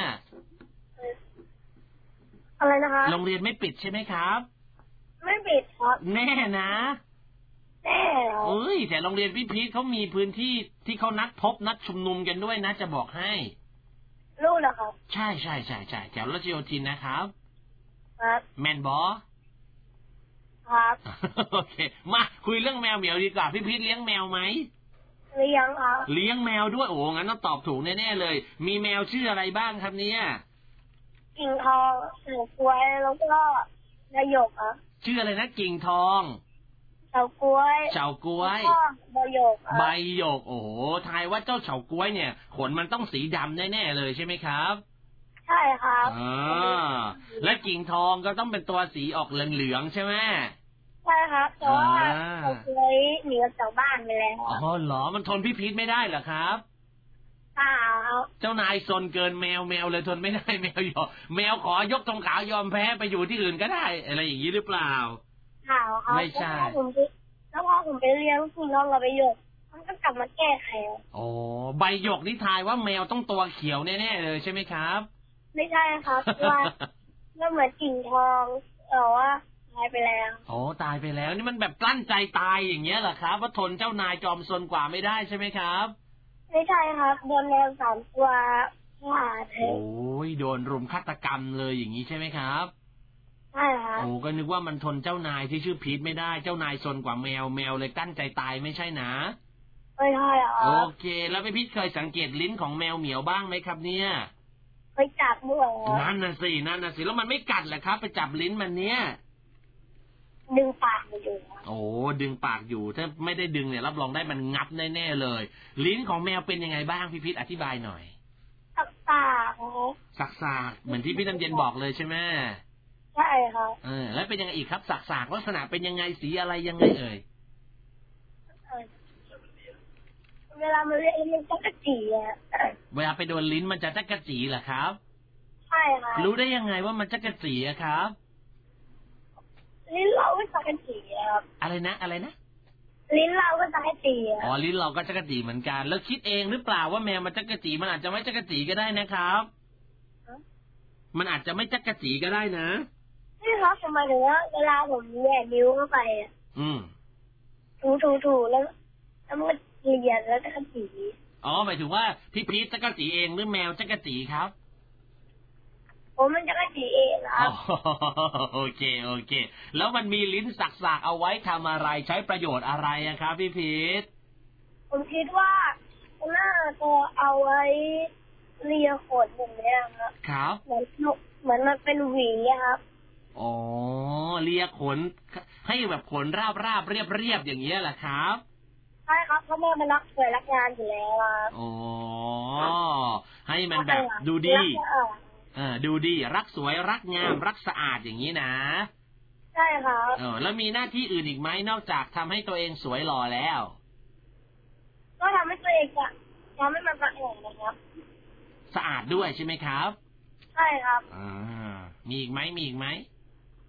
อะไรนะคะ
โรงเรียนไม่ปิดใช่ไหมครับ
ไม่ปิดครับ
แน่นะ
แน่
เอ้ยแต่โรงเรียนพี่พีทเขามีพื้นที่ที่เขานัดพบนัดชุมนุมกันด้วยนะจะบอกให้
รู้แล้วครับ
ใช่ใช่ใช่ใช่แถวรัชโยธินนะครับ
ครับ
แมนบอ
ครับ
โอเคมาคุยเรื่องแมวเหมียวดีกว่าพี่พีทเลี้ยงแมวไหม
เลี้ยงครับ
เลี้ยงแมวด้วยโอ้งั้นต้องตอบถูกแน่ๆเลยมีแมวชื่ออะไรบ้างครับเนี่ย
กิ่งทองเสือกล้วยแล้วก็นายกครับ
ชื่ออะไรนะกิ่งทอง
เฉาก๊วย
เฉาก๊วย
ใบหยก
ใบหยกโอ้โหทายว่าเจ้าเฉาก๊วยเนี่ยขนมันต้องสีดำแน่ๆเลยใช่ไหมครับ
ใช่ครับ
อ่าและกิ่งทองก็ต้องเป็นตัวสีออกเหลืองๆใช่ไหม
ใช่ครับแต่ว่าเฉาก๊วยหนีออกจากบ้านไปแล้ว
อ๋อเหรอมันทนพี่พีทไม่ได้เหรอครับ
เปล่า
เจ้านายซนเกินแมวแมวเลยทนไม่ได้แมวยอมแมวขอยกธงขาวยอมแพ้ไปอยู่ที่อื่นก็ได้อะไรอย่างนี้หรือเปล่า
ข่าวครับ
ไม่ใช่
แล้วพอผมไปเลี้ยงคุณน้องกับใบหยกมันก็กลับมาแก้ไข
โอ้ใบหยกนี่ทายว่าแมวต้องตัวเขียวแน่ๆเลยใช่ไหมครับ
ไม่ใช่ครับว่าก็เหมือนกิ่งทองแต่ว่าตายไปแล้ว
โอ้ตายไปแล้วนี่มันแบบกลั้นใจตายอย่างเงี้ยเหรอครับว่าทนเจ้านายจอมซนกว่าไม่ได้ใช่ไหมครับ
ไม่ใช่ครับโดนแมวสามตัวฆ่าเธอ
โอ้ยโดนรุมฆาตกรรมเลยอย่างนี้ใช่ไหมครับ
ใช่ครับ
โอ้ก็นึกว่ามันทนเจ้านายที่ชื่อพีทไม่ได้เจ้านายซนกว่าแมวแมวเลยกั้นใจตายไม่ใช่นะ
ไม่ใช่อ่ะ
โอเคแล้วพี่พีทเคยสังเกตลิ้นของแมวเหมียวบ้างไหมครับเนี่ย
ไปจับด้วย
นั่นน่ะสินั่นน่ะสิแล้วมันไม่กัดเหรอครับไปจับลิ้นมันเนี่ย
ดึงปากอยู่
โอ้ดึงปากอยู่ถ้าไม่ได้ดึงเนี่ยรับรองได้มันงับแน่ๆเลยลิ้นของแมวเป็นยังไงบ้างพี่พีทอธิบายหน่อย
สักสาก
สักสากเหมือนที่พี่น้ำเย็นบอกเลยใช่ไหม
ใช่ครับ
เออแล้วเป็นยังไงอีกครับสักสากลักษณะเป็นยังไงสีอะไรยังไงเอ่ย
เวลามันเลี้ยงมันจักรจีอ่ะ
เวลาไปโดนลิ้นมันจะจักรจีเหรอครับ
ใช่ครับ
รู้ได้ยังไงว่ามันจักรจีอะครับ
ลิ้นเราก็จักรจีครับ
อะไรนะอะไรนะ
ลิ้นเราก็จักรจี
อ๋อลิ้นเราก็จักรจีเหมือนกันแล้วคิดเองหรือเปล่าว่าแมวมันจักรจีมันอาจจะไม่จักรจีก็ได้นะครับมันอาจจะไม่จักรจีก็ได้นะ
นี่ครับทำไมถึงว่าเวลาผมแย่นิ้วเข้าไปอ่ะ
อืม
ถูถูถูแล้วแล้วมันเลียนแล้วจักรจี
อ๋อหมายถึงว่าพี่พีทจักรจีเองหรือแมวจักรจีครับ
ผมมันจักรจีเองครับ
โอเคโอเคแล้วมันมีลิ้นสักๆเอาไว้ทำอะไรใช้ประโยชน์อะไรอะครับพี่พีท
ผมคิดว่าน่าจะเอาไว้เลียขนอย่างนี้ครับ
ครับ
เหมือนเหมือนมันเป็นหวีครับ
อ๋อเลียขนให้แบบขนราบราบเรียบเรียบอย่างเงี้ยแหละครับ
ใช่ครับเพราะมันรักสวยรักงานอยู่แล้วครับ
อ๋อให้มันแบบดูดีเออดูดีรักสวยรักงามรักสะอาดอย่างนี้นะ
ใช่ครับ
เออแล้วมีหน้าที่อื่นอีกไหมนอกจากทำให้ตัวเองสวยหล่อแล้ว
ก็ทำให้ตัวเองอะทำให้มันสะอาดนะครับ
สะอาดด้วยใช่ไหมครับ
ใช่ครับ
อ่ามีอีกไหมมีอีกไหม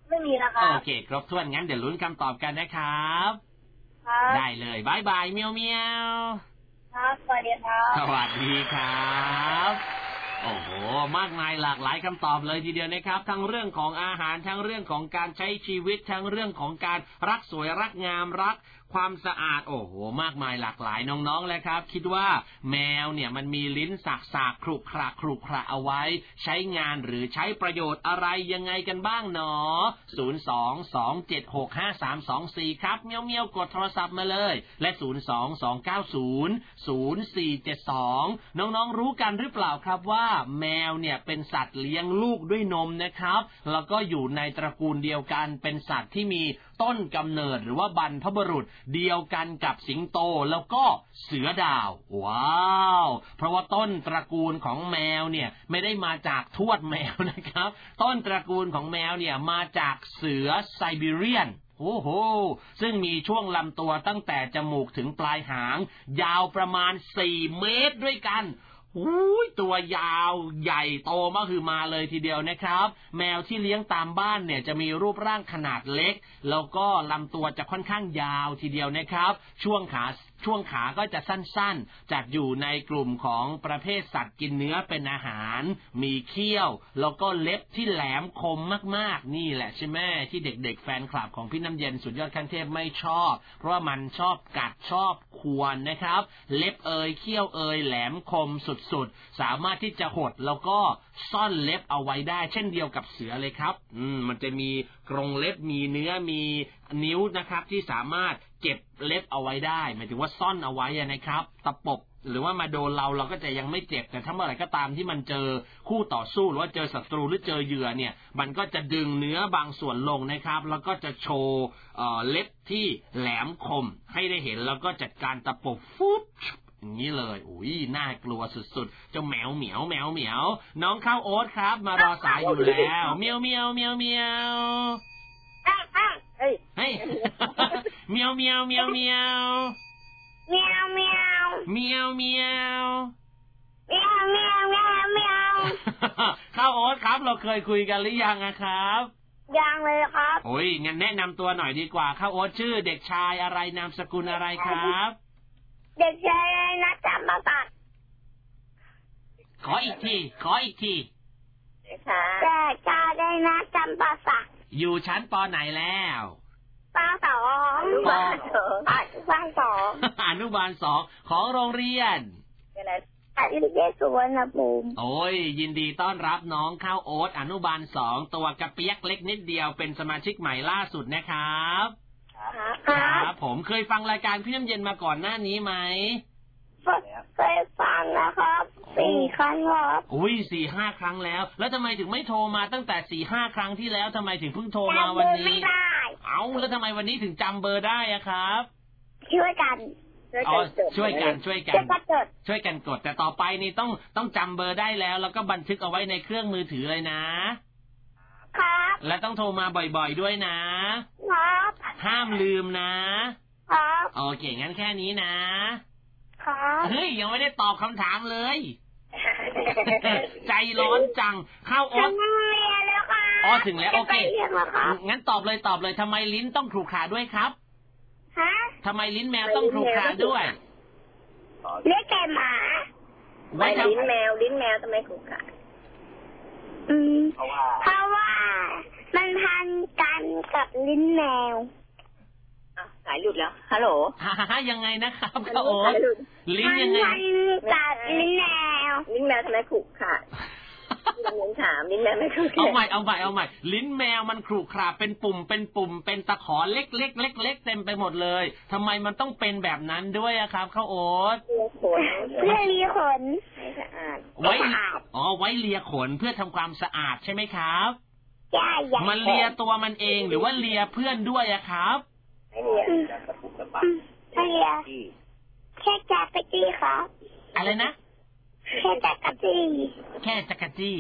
ไม่มีแล้วครับ
โอเคครบถ้วนงั้นเดี๋ยวลุ้นคำตอบกันนะครับได้เลยบายบายเมียวเมียว
ครับสวัสดีครับ
สวัสดีครับโอ้โหมากมายหลากหลายคำตอบเลยทีเดียวนะครับทั้งเรื่องของอาหารทั้งเรื่องของการใช้ชีวิตทั้งเรื่องของการรักสวยรักงามรักความสะอาดโอ้โหมากมายหลากหลายน้องๆเลยครับคิดว่าแมวเนี่ยมันมีลิ้นสากๆครุขระครุขระเอาไว้ใช้งานหรือใช้ประโยชน์อะไรยังไงกันบ้างหนอศูนย์ สอง สอง เจ็ด หก ห้า สาม สอง สี่ครับเมียวเมียวกดโทรศัพท์มาเลยและศูนย์ สอง สอง เก้า ศูนย์ ศูนย์ สี่ เจ็ด สองน้องๆรู้กันหรือเปล่าครับว่าแมวเนี่ยเป็นสัตว์เลี้ยงลูกด้วยนมนะครับแล้วก็อยู่ในตระกูลเดียวกันเป็นสัตว์ที่มีต้นกำเนิดหรือว่าบรรพบุรุษเดียวกันกับสิงโตแล้วก็เสือดาวว้าวเพราะว่าต้นตระกูลของแมวเนี่ยไม่ได้มาจากทวดแมวนะครับต้นตระกูลของแมวเนี่ยมาจากเสือไซบีเรียนโอ้โหซึ่งมีช่วงลำตัวตั้งแต่จมูกถึงปลายหางยาวประมาณสี่เมตรด้วยกันอุ้ยตัวยาวใหญ่โตมากคือมาเลยทีเดียวนะครับแมวที่เลี้ยงตามบ้านเนี่ยจะมีรูปร่างขนาดเล็กแล้วก็ลำตัวจะค่อนข้างยาวทีเดียวนะครับช่วงขาช่วงขาก็จะสั้นๆจัดอยู่ในกลุ่มของประเภทสัตว์กินเนื้อเป็นอาหารมีเขี้ยวแล้วก็เล็บที่แหลมคมมากๆนี่แหละใช่ไหมที่เด็กๆแฟนคลับของพี่น้ำเย็นสุดยอดขั้นเทพไม่ชอบเพราะว่ามันชอบกัดชอบข่วนนะครับเล็บเอยเขี้ยวเอยแหลมคมสุดๆสามารถที่จะหดแล้วก็ซ่อนเล็บเอาไว้ได้เช่นเดียวกับเสือเลยครับอืมมันจะมีกรงเล็บมีเนื้อมีนิ้วนะครับที่สามารถเก็บเล็บเอาไว้ได้หมายถึงว่าซ่อนเอาไว้นะครับตะปบหรือว่ามาโดนเราเราก็จะยังไม่เจ็บแต่ถ้าเมื่อไหร่ก็ตามที่มันเจอคู่ต่อสู้หรือว่าเจอศัตรูหรือเจอเหยื่อเนี่ยมันก็จะดึงเนื้อบางส่วนลงนะครับแล้วก็จะโชว์เอ่อเล็บที่แหลมคมให้ได้เห็นแล้วก็จัดการตะปบฟุ๊บอย่างนี้เลยอุ้ยน่ากลัวสุดๆเจ้าแมวเหมียวแมวเหมียวน้องข้าวโอ๊ตครับมารอสายอยู่แล้วเมียวเมียวเมียวเมียวเฮ้ยเฮ้ยเมียวเมียวเมียวเมียว
เมียวเมียว
เมียวเมียว
เมียวเมียวเมียวเมียว
ข้าวโอ๊ตครับเราเคยคุยกันหรือยังอะครับ
ยังเลยครับ
โอ้ยงั้นแนะนำตัวหน่อยดีกว่าข้าวโอ๊ตชื่อเด็กชายอะไรนามสกุลอะไรครับ
เด็กชายนัทจำปาสัก
ขออีกทีขออีกที
เด็กชายนัทจำปาสัก
อยู่ชั้นป.ไหนแล้ว
ป.สองอนุบาลสองอนุบาลสอง
อนุบาลสองของโรงเรียน
อนุบาลสุวรรณภูมิ
โอ้ยยินดีต้อนรับน้องข้าวโอ๊ตอนุบาลสองตัวกระเปียกเล็กนิดเดียวเป็นสมาชิกใหม่ล่าสุดนะครับครับผมเคยฟังรายการพี่น้ำเย็นมาก่อนหน้านี้ไหม
เคยฟังนะครับสี่ครั้งครับ
อุ้ยสี่ห้าครั้งแล้วแล้วทำไมถึงไม่โทรมาตั้งแต่สี่ห้าครั้งที่แล้วทำไมถึงเพิ่งโทรมาวันนี้
ไม่ได้
เอ้าแล้วทำไมวันนี้ถึงจำเบอร์ได้อะครับ
ช่วยกัน
อ๋อช่วยกันช่วยกันช่วยกันกดแต่ต่อไปนี่ต้องต้องจำเบอร์ได้แล้วแล้วก็บันทึกเอาไว้ในเครื่องมือถือเลยนะครับและต้องโทรมาบ่อยๆด้วยนะครับห้ามลืมนะครับโอเคงั้นแค่นี้นะครับเฮ้ยยังไม่ได้ตอบคำถามเลยใจร้อนจังข้าวโอ๊ตอ๋อถึงแล้วโอเคงั้นตอบเลยตอบเลยทำไมลิ้นต้องขรุขระด้วยครับ
ฮะ
ทำไมลิ้นแมวต้องขรุขระด้วย
เรียกแกหมา
ไว้
ลิ้นแมวลิ้นแมวทำไมขรุขระอืมเพราะว่ามันพันกันกับลิ้นแมว
สายหลุดแล้วฮัลโหล
ฮ่ายังไงนะครับข้าวโอ๊ตลิ้นยังไง
มันกับลิ้นแมว
ลิ้นแมวทำไมขรุขระยังงถามลิ้นแมวไม่ขรุขระ
เอาใหม่เอาใหม่เอาใหม่ลิ้นแมวมันขรุขระเป็นปุ่มเป็นปุ่มเป็นตะขอเล็กเล็กเล็กเล็กเต็มไปหมดเลยทำไมมันต้องเป็นแบบนั้นด้วยอะครับข้าวโอ๊ต
เพื่อเลียขน
ให้สะอาด
ไว้อ๋อไว้เลียขนเพื่อทำความสะอาดใช่ไหมครับ
ใช่
มันเลียตัวมันเองหรือว่าเลียเพื่อนด้วยอะครับ
ไม่เลียกระปุกกระปัก
ไม่เลียแค่จักรจี้ครับ
อะไรนะ
แค่จักรจี้
แค่จักรจี้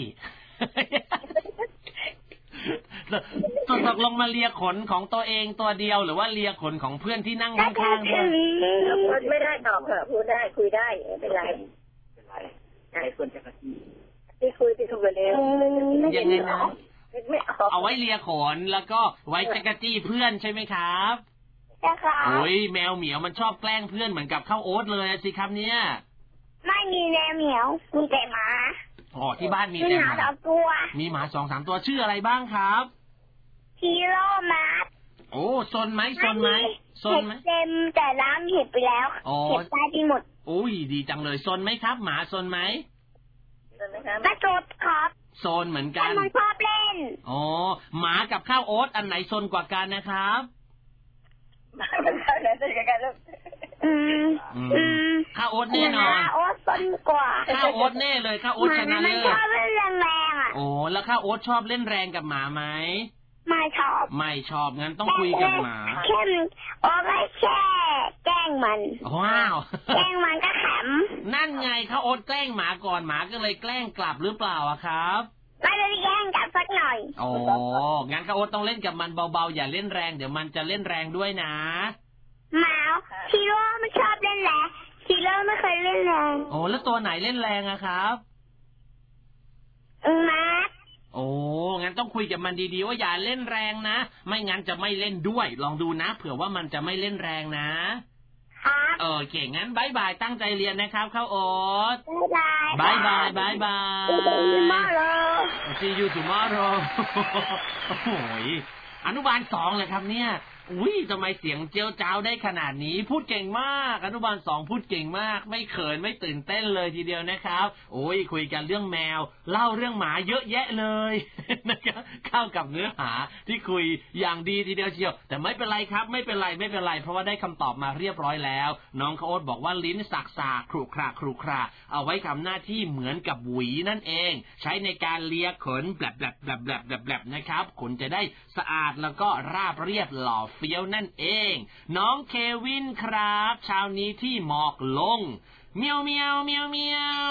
ตกตกลงมาเลียขนของตัวเองตัวเดียวหรือว่าเลียขนของเพื่อนที่นั่งข้างๆด้วย
ไม่ได้ตอบเถอะพูดได้คุยได้ไม่เป็นไรเป็นไรไอ้คนจักรจี้ที่คุยที่คุยไปแล้ว
ยังไงนะ
ไม่เอา
เอาไว้เลียขนแล้วก็ไว้จักรจี้เพื่อนใช่ไหมครับ
ใช่ค่ะ
โอ้ยแมวเหมียวมันชอบแกล้งเพื่อนเหมือนกับข้าวโอ๊ตเลยสิครับเนี่ย
ไม่มีแมวเหมียวมีแต่หมา
อ๋อที่บ้านมีแต่หมา
สองตัว
มีหมาสองสามตัวชื่ออะไรบ้างครับ
ฮีโร่มาร์
โอ้ซนไหมซนไหมซนไหม
เต็มแต่น้ำเห็ดไปแล้วเห็ดตายไปหมด
โอ้ยดีจังเลยซนไหมครับหมาซนไหม
ไม่ซนครับ
โซนเหมือนกัน
มันชอบเล่น
อ๋อหมากับข้าวโอ๊ตอันไหนซนกว่ากันนะครับ
หมากับข้าวโอ๊ตซนกว่ากันลูก
อืมอืม
ข้าวโอ๊ตแน่นอน
ข้าวโอ๊ตซนกว่า
ข้าวโอ๊ตแน่เลยข้าวโอ๊ตชนะเลิศ
มันชอบเล่นแรงๆอ่ะ
โอ้แล้วข้าวโอ๊ตชอบเล่นแรงกับหมาไหม
ไม่ชอบ
ไม่ชอบงั้นต้องคุยกับหมา
แค่โอ้ไม่แค่แกล้งมัน
ว้าว
แกล้งมันก็ข
ำนั่นไงข้าวโอ๊ตแกล้งหมาก่อนหมาก็เลยแกล้งกลับหรือเปล่าอะครับ
ไม่ได้แกล้งกลับสักหน่อย
โอ้งั้นข้าวโอ๊ตต้องเล่นกับมันเบาๆอย่าเล่นแรงเดี๋ยวมันจะเล่นแรงด้วยนะ
หมาฮีโร่ไม่ชอบเล่นแรงฮีโร่ไม่เคยเล่นแรง
โอ้แล้วตัวไหนเล่นแรงอะครับ
หมา
โอ้งั้นต้องคุยกับมันดีๆว่าอย่าเล่นแรงนะไม่งั้นจะไม่เล่นด้วยลองดูนะเผื่อว่ามันจะไม่เล่นแรงนะครับเออเก่งงั้นบายบายตั้งใจเรียนนะครับข้าวโอ๊ตบายบายบายบาย See you tomorrow โอ้โหอนุบาลสองเลยครับเนี่ยอุ้ยทำไมเสียงเจียวจ้าวได้ขนาดนี้พูดเก่งมากอนุบาลสองพูดเก่งมากไม่เขินไม่ตื่นเต้นเลยทีเดียวนะครับโอ้ยคุยกันเรื่องแมวเล่าเรื่องหมาเยอะแยะเลยนะครับเข้ากับเนื้อหาที่คุยอย่างดีทีเดียวเชียวแต่ไม่เป็นไรครับไม่เป็นไรไม่เป็นไรเพราะว่าได้คำตอบมาเรียบร้อยแล้วน้องข้าวโอ๊ตบอกว่าลิ้นสักสากครุขระครุขระเอาไว้ทำหน้าที่เหมือนกับหวีนั่นเองใช้ในการเลียขนแบลบแบลบแบลบแบลบแบลบนะครับขนจะได้สะอาดแล้วก็ราบเรียบหล่อเฟี้ยวนั่นเองน้องเควินครับเช้านี้ที่หมอกลงเมียวเมียวเมียวเมียว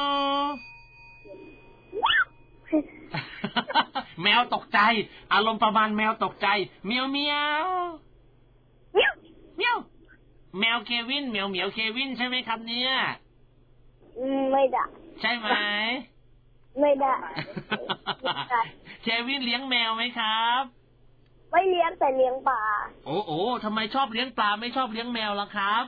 แมวตกใจอารมณ์ประมาณแมวตกใจเมียวเมียวเมียวเมียวแมวเควินเมียวเมียวเควินใช่ไหมครับเนี่ย
ไม่ได้
ใช่ไหม
ไม่ได้
เควินเลี้ยงแมวไหมครับ
ไม่เลี้ยงแต่เลี้ยงปลา
โอ้โอ้ทำไมชอบเลี้ยงปลาไม่ชอบเลี้ยงแมวล่ะครับ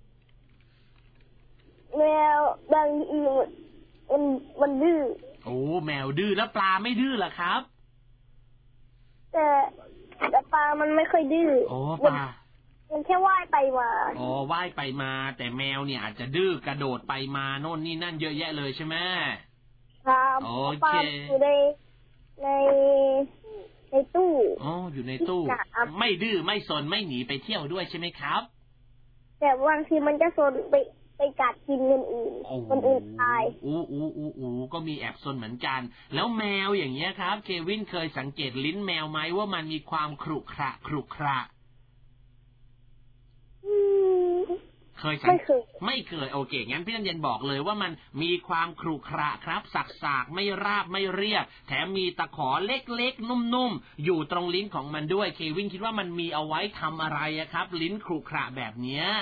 แมวบางทีมันมันดื้อ
โอ้แมวดื้อแล้วปลาไม่ดื้อล่ะครับ
แต่แต่ปลามันไม่ค่อยดื้อ
โอ้ปลา
มันแค่ว่ายไปมา
อ๋อว่ายไปมาแต่แมวเนี่ยอาจจะดื้อกระโดดไปมาโน่นนี่นั่นเยอะแยะเลยใช่ไหม
ครับ
โอเค
อยู่ในในในตู้
อ๋ออยู่ในตู้ไม่ดื้อไม่ซนไม่หนีไปเที่ยวด้วยใช่ไหมครับ
แต่บางทีมันจะซนไปไปกัดกินคนอื่นคนอื่นตาย
อู้อู้อู้อู้ก็มีแอบซนเหมือนกันแล้วแมวอย่างเงี้ยครับเควินเคยสังเกตลิ้นแมวไหมว่ามันมีความขรุขระขรุขระเคยไม่เคยไม่เคยโอเคงั้นพี่นันเย็นบอกเลยว่ามันมีความขรุขระครับสักๆไม่ราบไม่เรียบแถมมีตะขอเล็กๆนุ่มๆอยู่ตรงลิ้นของมันด้วยเควินคิดว่ามันมีเอาไว้ทำอะไรอะครับลิ้นขรุขระแบบเนี้ย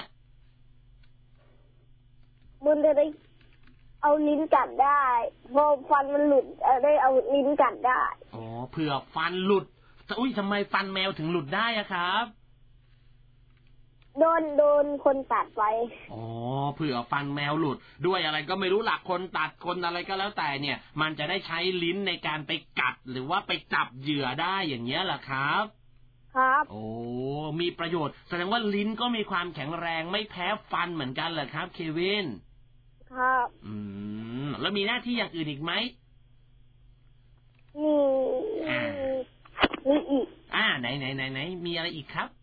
มันจะได้เอาลิ้นกัดได้พอฟันมันหลุดได้เอาลิ้นกัดได้
อ๋อเผื่อฟันหลุดอุ้ยทำไมฟันแมวถึงหลุดได้อะครับ
โดนโดนคนตัดไว้
อ๋อเผื่อฟันแมวหลุดด้วยอะไรก็ไม่รู้หลักคนตัดคนอะไรก็แล้วแต่เนี่ยมันจะได้ใช้ลิ้นในการไปกัดหรือว่าไปจับเหยื่อได้อย่างเงี้ยแหละครับ
ครับ
โอ้มีประโยชน์แสดงว่าลิ้นก็มีความแข็งแรงไม่แพ้ฟันเหมือนกันเหรอครับเควิน
ครับ
อืมแล้วมีหน้าที่อย่างอื่นอีกไหม
มีมีอีก
อ่าไหนไหนไหนไหนมีอะไรอีกครับ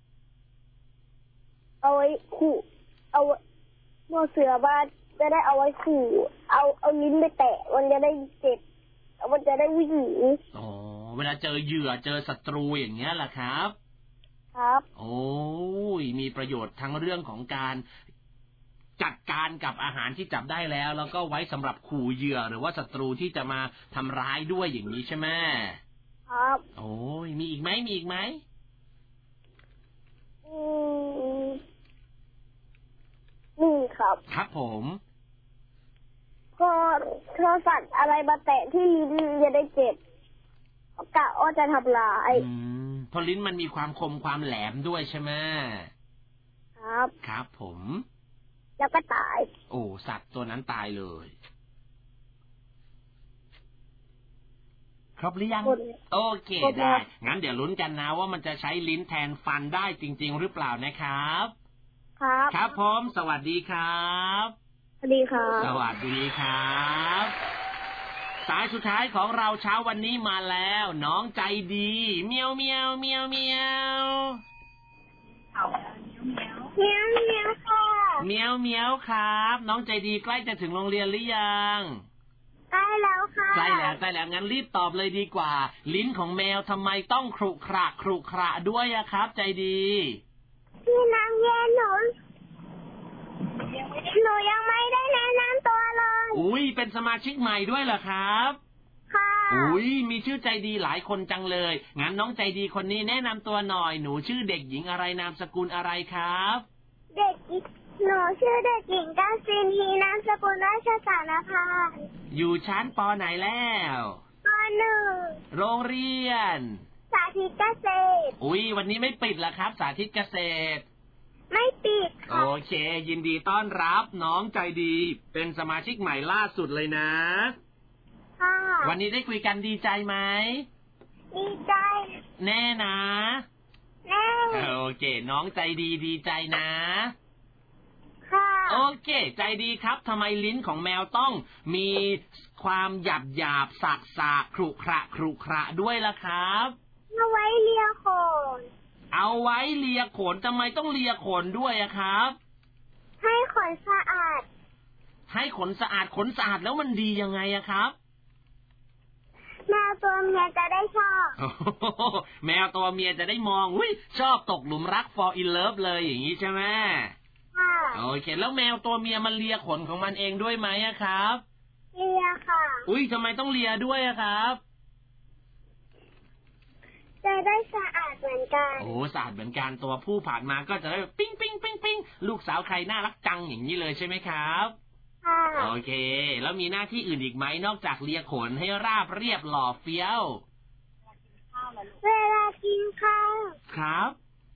เอาไว้ขู่เอาเมื่อเสือบ้านจะได้เอาไว้ขู่เอาเอาลิ้นไปแตะมันจะได้เจ็บมันจะได้วิ่งหนี
อ๋อเวลาเจอเหยื่อเจอศัตรูอย่างเงี้ยแหละครับ
ครับ
โอ้ยมีประโยชน์ทั้งเรื่องของการจัดการกับอาหารที่จับได้แล้วแล้วก็ไว้สำหรับขู่เหยื่อหรือว่าศัตรูที่จะมาทำร้ายด้วยอย่างนี้ใช่ไหม
ครับ
โอ้ยมีอีกไหมมีอีกไหม
อืมนี่ครับ
ครับผม
พอพอสัตว์อะไรมาแตะที่ลิ้นจะได้เจ็บกะว่าจะทำลาย
อืมเพราะลิ้นมันมีความคมความแหลมด้วยใช่ไหม
ครับ
ครับผม
แล้วก็ตาย
โอ้สัตว์ตัวนั้นตายเลยครบหรือยังโอเคได้งั้นเดี๋ยวลุ้นกันนะว่ามันจะใช้ลิ้นแทนฟันได้จริงๆหรือเปล่านะครับ
ครับ
ครับผมสวัสดีครับ
สวัสดีครับ
สวัสดีครับสายสุดท้ายของเราเช้าวันนี้มาแล้วน้องใจดีเมียวเมียวเมียวเมียว
เมียวเมียวค่ะ
เมียวเมียวครับน้องใจดีใกล้จะถึงโรงเรียนหรือยัง
ใกล้แล้วค่ะ
ใกล้แล้วใกล้แล้วงั้นรีบตอบเลยดีกว่าลิ้นของแมวทำไมต้องครุขระครุขระด้วยอะครับใจดี
พี่นางเย็นหนูหนูยังไม่ได้แนะนำตัวเลย
อุ้ยเป็นสมาชิกใหม่ด้วยเหรอครับ
ค่ะ
อุ้ยมีชื่อใจดีหลายคนจังเลยงั้นน้องใจดีคนนี้แนะนำตัวหน่อยหนูชื่อเด็กหญิงอะไรนามสกุลอะไรครับ
เด็กหญิงหนูชื่อเด็กหญิงกาซินฮีนามสกุลราชสารพาน
อยู่ชั้นป.ไหนแล้ว
ป.หนึ่ง
โรงเรียน
สาธิตเกษตร
อุ้ยวันนี้ไม่ปิดเหรอครับสาธิตเกษตร
ไม่ปิดค่ะ
โอเคยินดีต้อนรับน้องใจดีเป็นสมาชิกใหม่ล่าสุดเลยนะ
ค่ะ
วันนี้ได้คุยกันดีใจไหม
ดีใจ
แน่นะ
แน่
โอเคน้องใจดีดีใจนะ
ค่ะ
โอเคใจดีครับทำไมลิ้นของแมวต้องมีความหยาบหยาบสากสากครุขระครุขระด้วยล่ะครับ
เอาไว้เลียขน
เอาไว้เลียขนทำไมต้องเลียขนด้วยอะครับ
ให้ขนสะอาด
ให้ขนสะอาดขนสะอาดแล้วมันดียังไงอะครับ
แมวตัวเมียจะได้ชอบ
แมวตัวเมียจะได้มองอุ้ยชอบตกหลุมรัก fall in love เลยอย่างนี้ใช่ไหม
ค่ะ
โอเคแล้วแมวตัวเมียมันเลียขนของมันเองด้วยไหมอะครับ
เลียค่ะ
อุ้ยทำไมต้องเลียด้วยอะครับ
จะได้สะอาดเหมือนกัน
โอ้สะอาดเหมือนกันตัวผู้ผ่านมาก็จะได้ปิ้งปิ้งปิ้งปิ้งลูกสาวใครน่ารักจังอย่างนี้เลยใช่ไหมครับ
ค่ะ
โอเคแล้วมีหน้าที่อื่นอีกไหมนอกจากเลียขนให้ราบเรียบหล่อเฟี้ยว
เวลากินข้าว
ครับ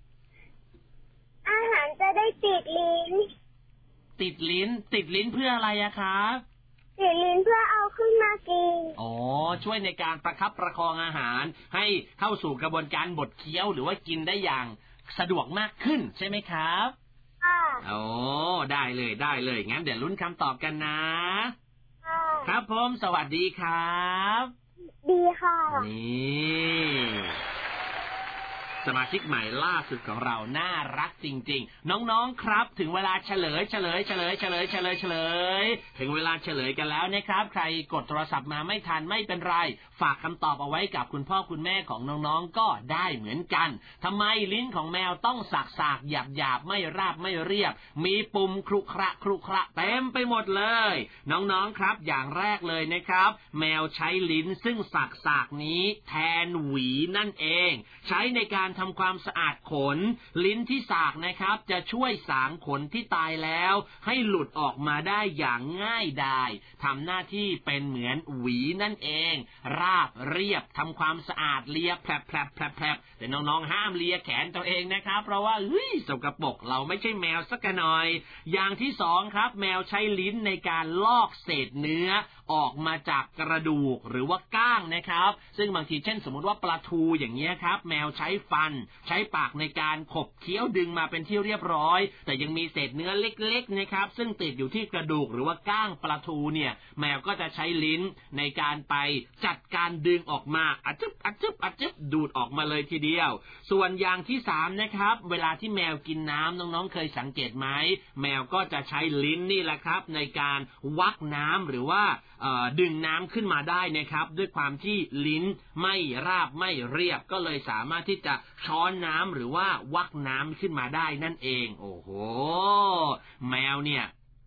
อาหารจะได้ติดลิ้น
ติดลิ้นติดลิ้นเพื่ออะไรอะครับ
ติดลิ้นเพื่อเอาขึ้นมากิน
อ๋อช่วยในการประคับประคองอาหารให้เข้าสู่กระบวนการบดเคี้ยวหรือว่ากินได้อย่างสะดวกมากขึ้นใช่ไหมครับ
ค่ะ
โอ้ได้เลยได้เลยงั้นเดี๋ยวลุ้นคำตอบกันนะ
ค่ะ
ครับผมสวัสดีครับ
ดีค่ะ
นี่สมาชิกใหม่ล่าสุดของเราน่ารักจริงๆน้องๆครับถึงเวลาเฉลยเฉลยเฉลยเฉลยเฉลยเฉลยถึงเวลาเฉลยกันแล้วนะครับใครกดโทรศัพท์มาไม่ทันไม่เป็นไรฝากคำตอบเอาไว้กับคุณพ่อคุณแม่ของน้องๆก็ได้เหมือนกันทำไมลิ้นของแมวต้องสากๆหยาบๆไม่ราบไม่เรียบมีปุ่มครุขระครุขระเต็มไปหมดเลยน้องๆครับอย่างแรกเลยนะครับแมวใช้ลิ้นซึ่งสากๆนี้แทนหวีนั่นเองใช้ในการทำความสะอาดขนลิ้นที่สากนะครับจะช่วยสางขนที่ตายแล้วให้หลุดออกมาได้อย่างง่ายดายทำหน้าที่เป็นเหมือนหวีนั่นเองราบเรียบทำความสะอาดเลียแผลบแผลบแผลบแผลบแต่น้องๆห้ามเลียแขนตัวเองนะครับเพราะว่าเฮ้ยสกปรกเราไม่ใช่แมวสักหน่อยอย่างที่สองครับแมวใช้ลิ้นในการลอกเศษเนื้อออกมาจากกระดูกหรือว่าก้างนะครับซึ่งบางทีเช่นสมมติว่าปลาทูอย่างเงี้ยครับแมวใช้ฟันใช้ปากในการขบเคี้ยวดึงมาเป็นที่เรียบร้อยแต่ยังมีเศษเนื้อเล็กๆนะครับซึ่งติดอยู่ที่กระดูกหรือว่าก้างปลาทูเนี่ยแมวก็จะใช้ลิ้นในการไปจัดการดึงออกมาอัดจึ๊บอัดจึ๊บอัดจึ๊บดูดออกมาเลยทีเดียวส่วนอย่างที่สามนะครับเวลาที่แมวกินน้ำน้องๆเคยสังเกตไหมแมวก็จะใช้ลิ้นนี่แหละครับในการวักน้ำหรือว่าดึงน้ำขึ้นมาได้นะครับด้วยความที่ลิ้นไม่ราบไม่เรียบก็เลยสามารถที่จะช้อนน้ำหรือว่าวักน้ำขึ้นมาได้นั่นเองโอ้โหแมวเนี่ย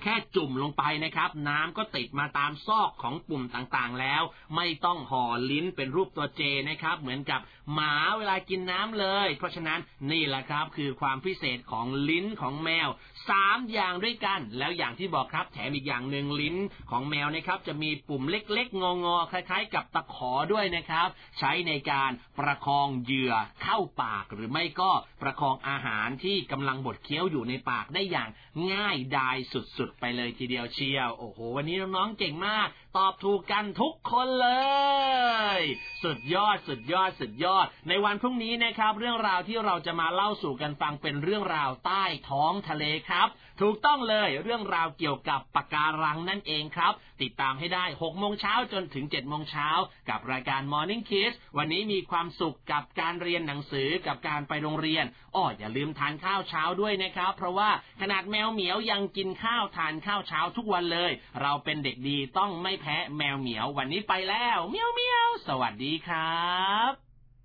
แค่จุ่มลงไปนะครับน้ำก็ติดมาตามซอกของปุ่มต่างๆแล้วไม่ต้องห่อลิ้นเป็นรูปตัวเจนะครับเหมือนกับหมาเวลากินน้ำเลยเพราะฉะนั้นนี่แหละครับคือความพิเศษของลิ้นของแมวสามอย่างด้วยกันแล้วอย่างที่บอกครับแถมอีกอย่างนึงลิ้นของแมวนะครับจะมีปุ่มเล็กๆงอๆคล้ายๆกับตะขอด้วยนะครับใช้ในการประคองเหยื่อเข้าปากหรือไม่ก็ประคองอาหารที่กำลังบดเคี้ยวอยู่ในปากได้อย่างง่ายดายสุดๆไปเลยทีเดียวเชียวโอ้โหวันนี้น้องๆเก่งมากตอบถูกกันทุกคนเลยสุดยอดสุดยอดสุดยอดในวันพรุ่งนี้นะครับเรื่องราวที่เราจะมาเล่าสู่กันฟังเป็นเรื่องราวใต้ท้องทะเลครับถูกต้องเลยเรื่องราวเกี่ยวกับปะการังนั่นเองครับติดตามให้ได้ หกโมง เช้าจนถึง เจ็ดโมง เช้ากับรายการ Morning Kids วันนี้มีความสุขกับการเรียนหนังสือกับการไปโรงเรียนอ้ออย่าลืมทานข้าวเช้าด้วยนะครับเพราะว่าขนาดแมวเหมียวยังกินข้าวทานข้าวเช้าทุกวันเลยเราเป็นเด็กดีต้องไม่แพ้แมวเหมียววันนี้ไปแล้วเมียวเมียวสวัสดีครับ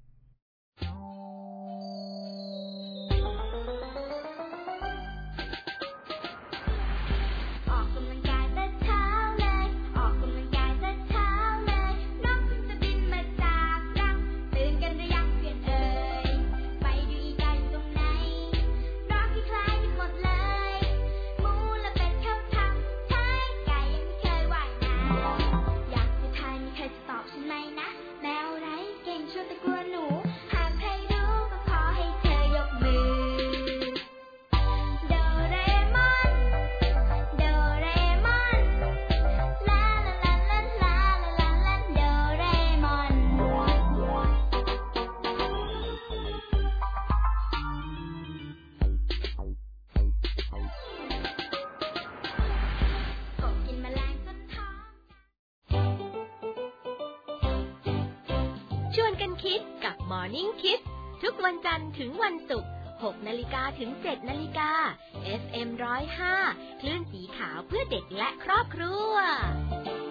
ชวนกันคิดกับ Morning Kids ทุกวันจันทร์ถึงวันศุกร์ หกนาฬิกาถึง เจ็ดนาฬิกา เอฟ เอ็ม หนึ่งศูนย์ห้า คลื่นสีขาวเพื่อเด็กและครอบครัว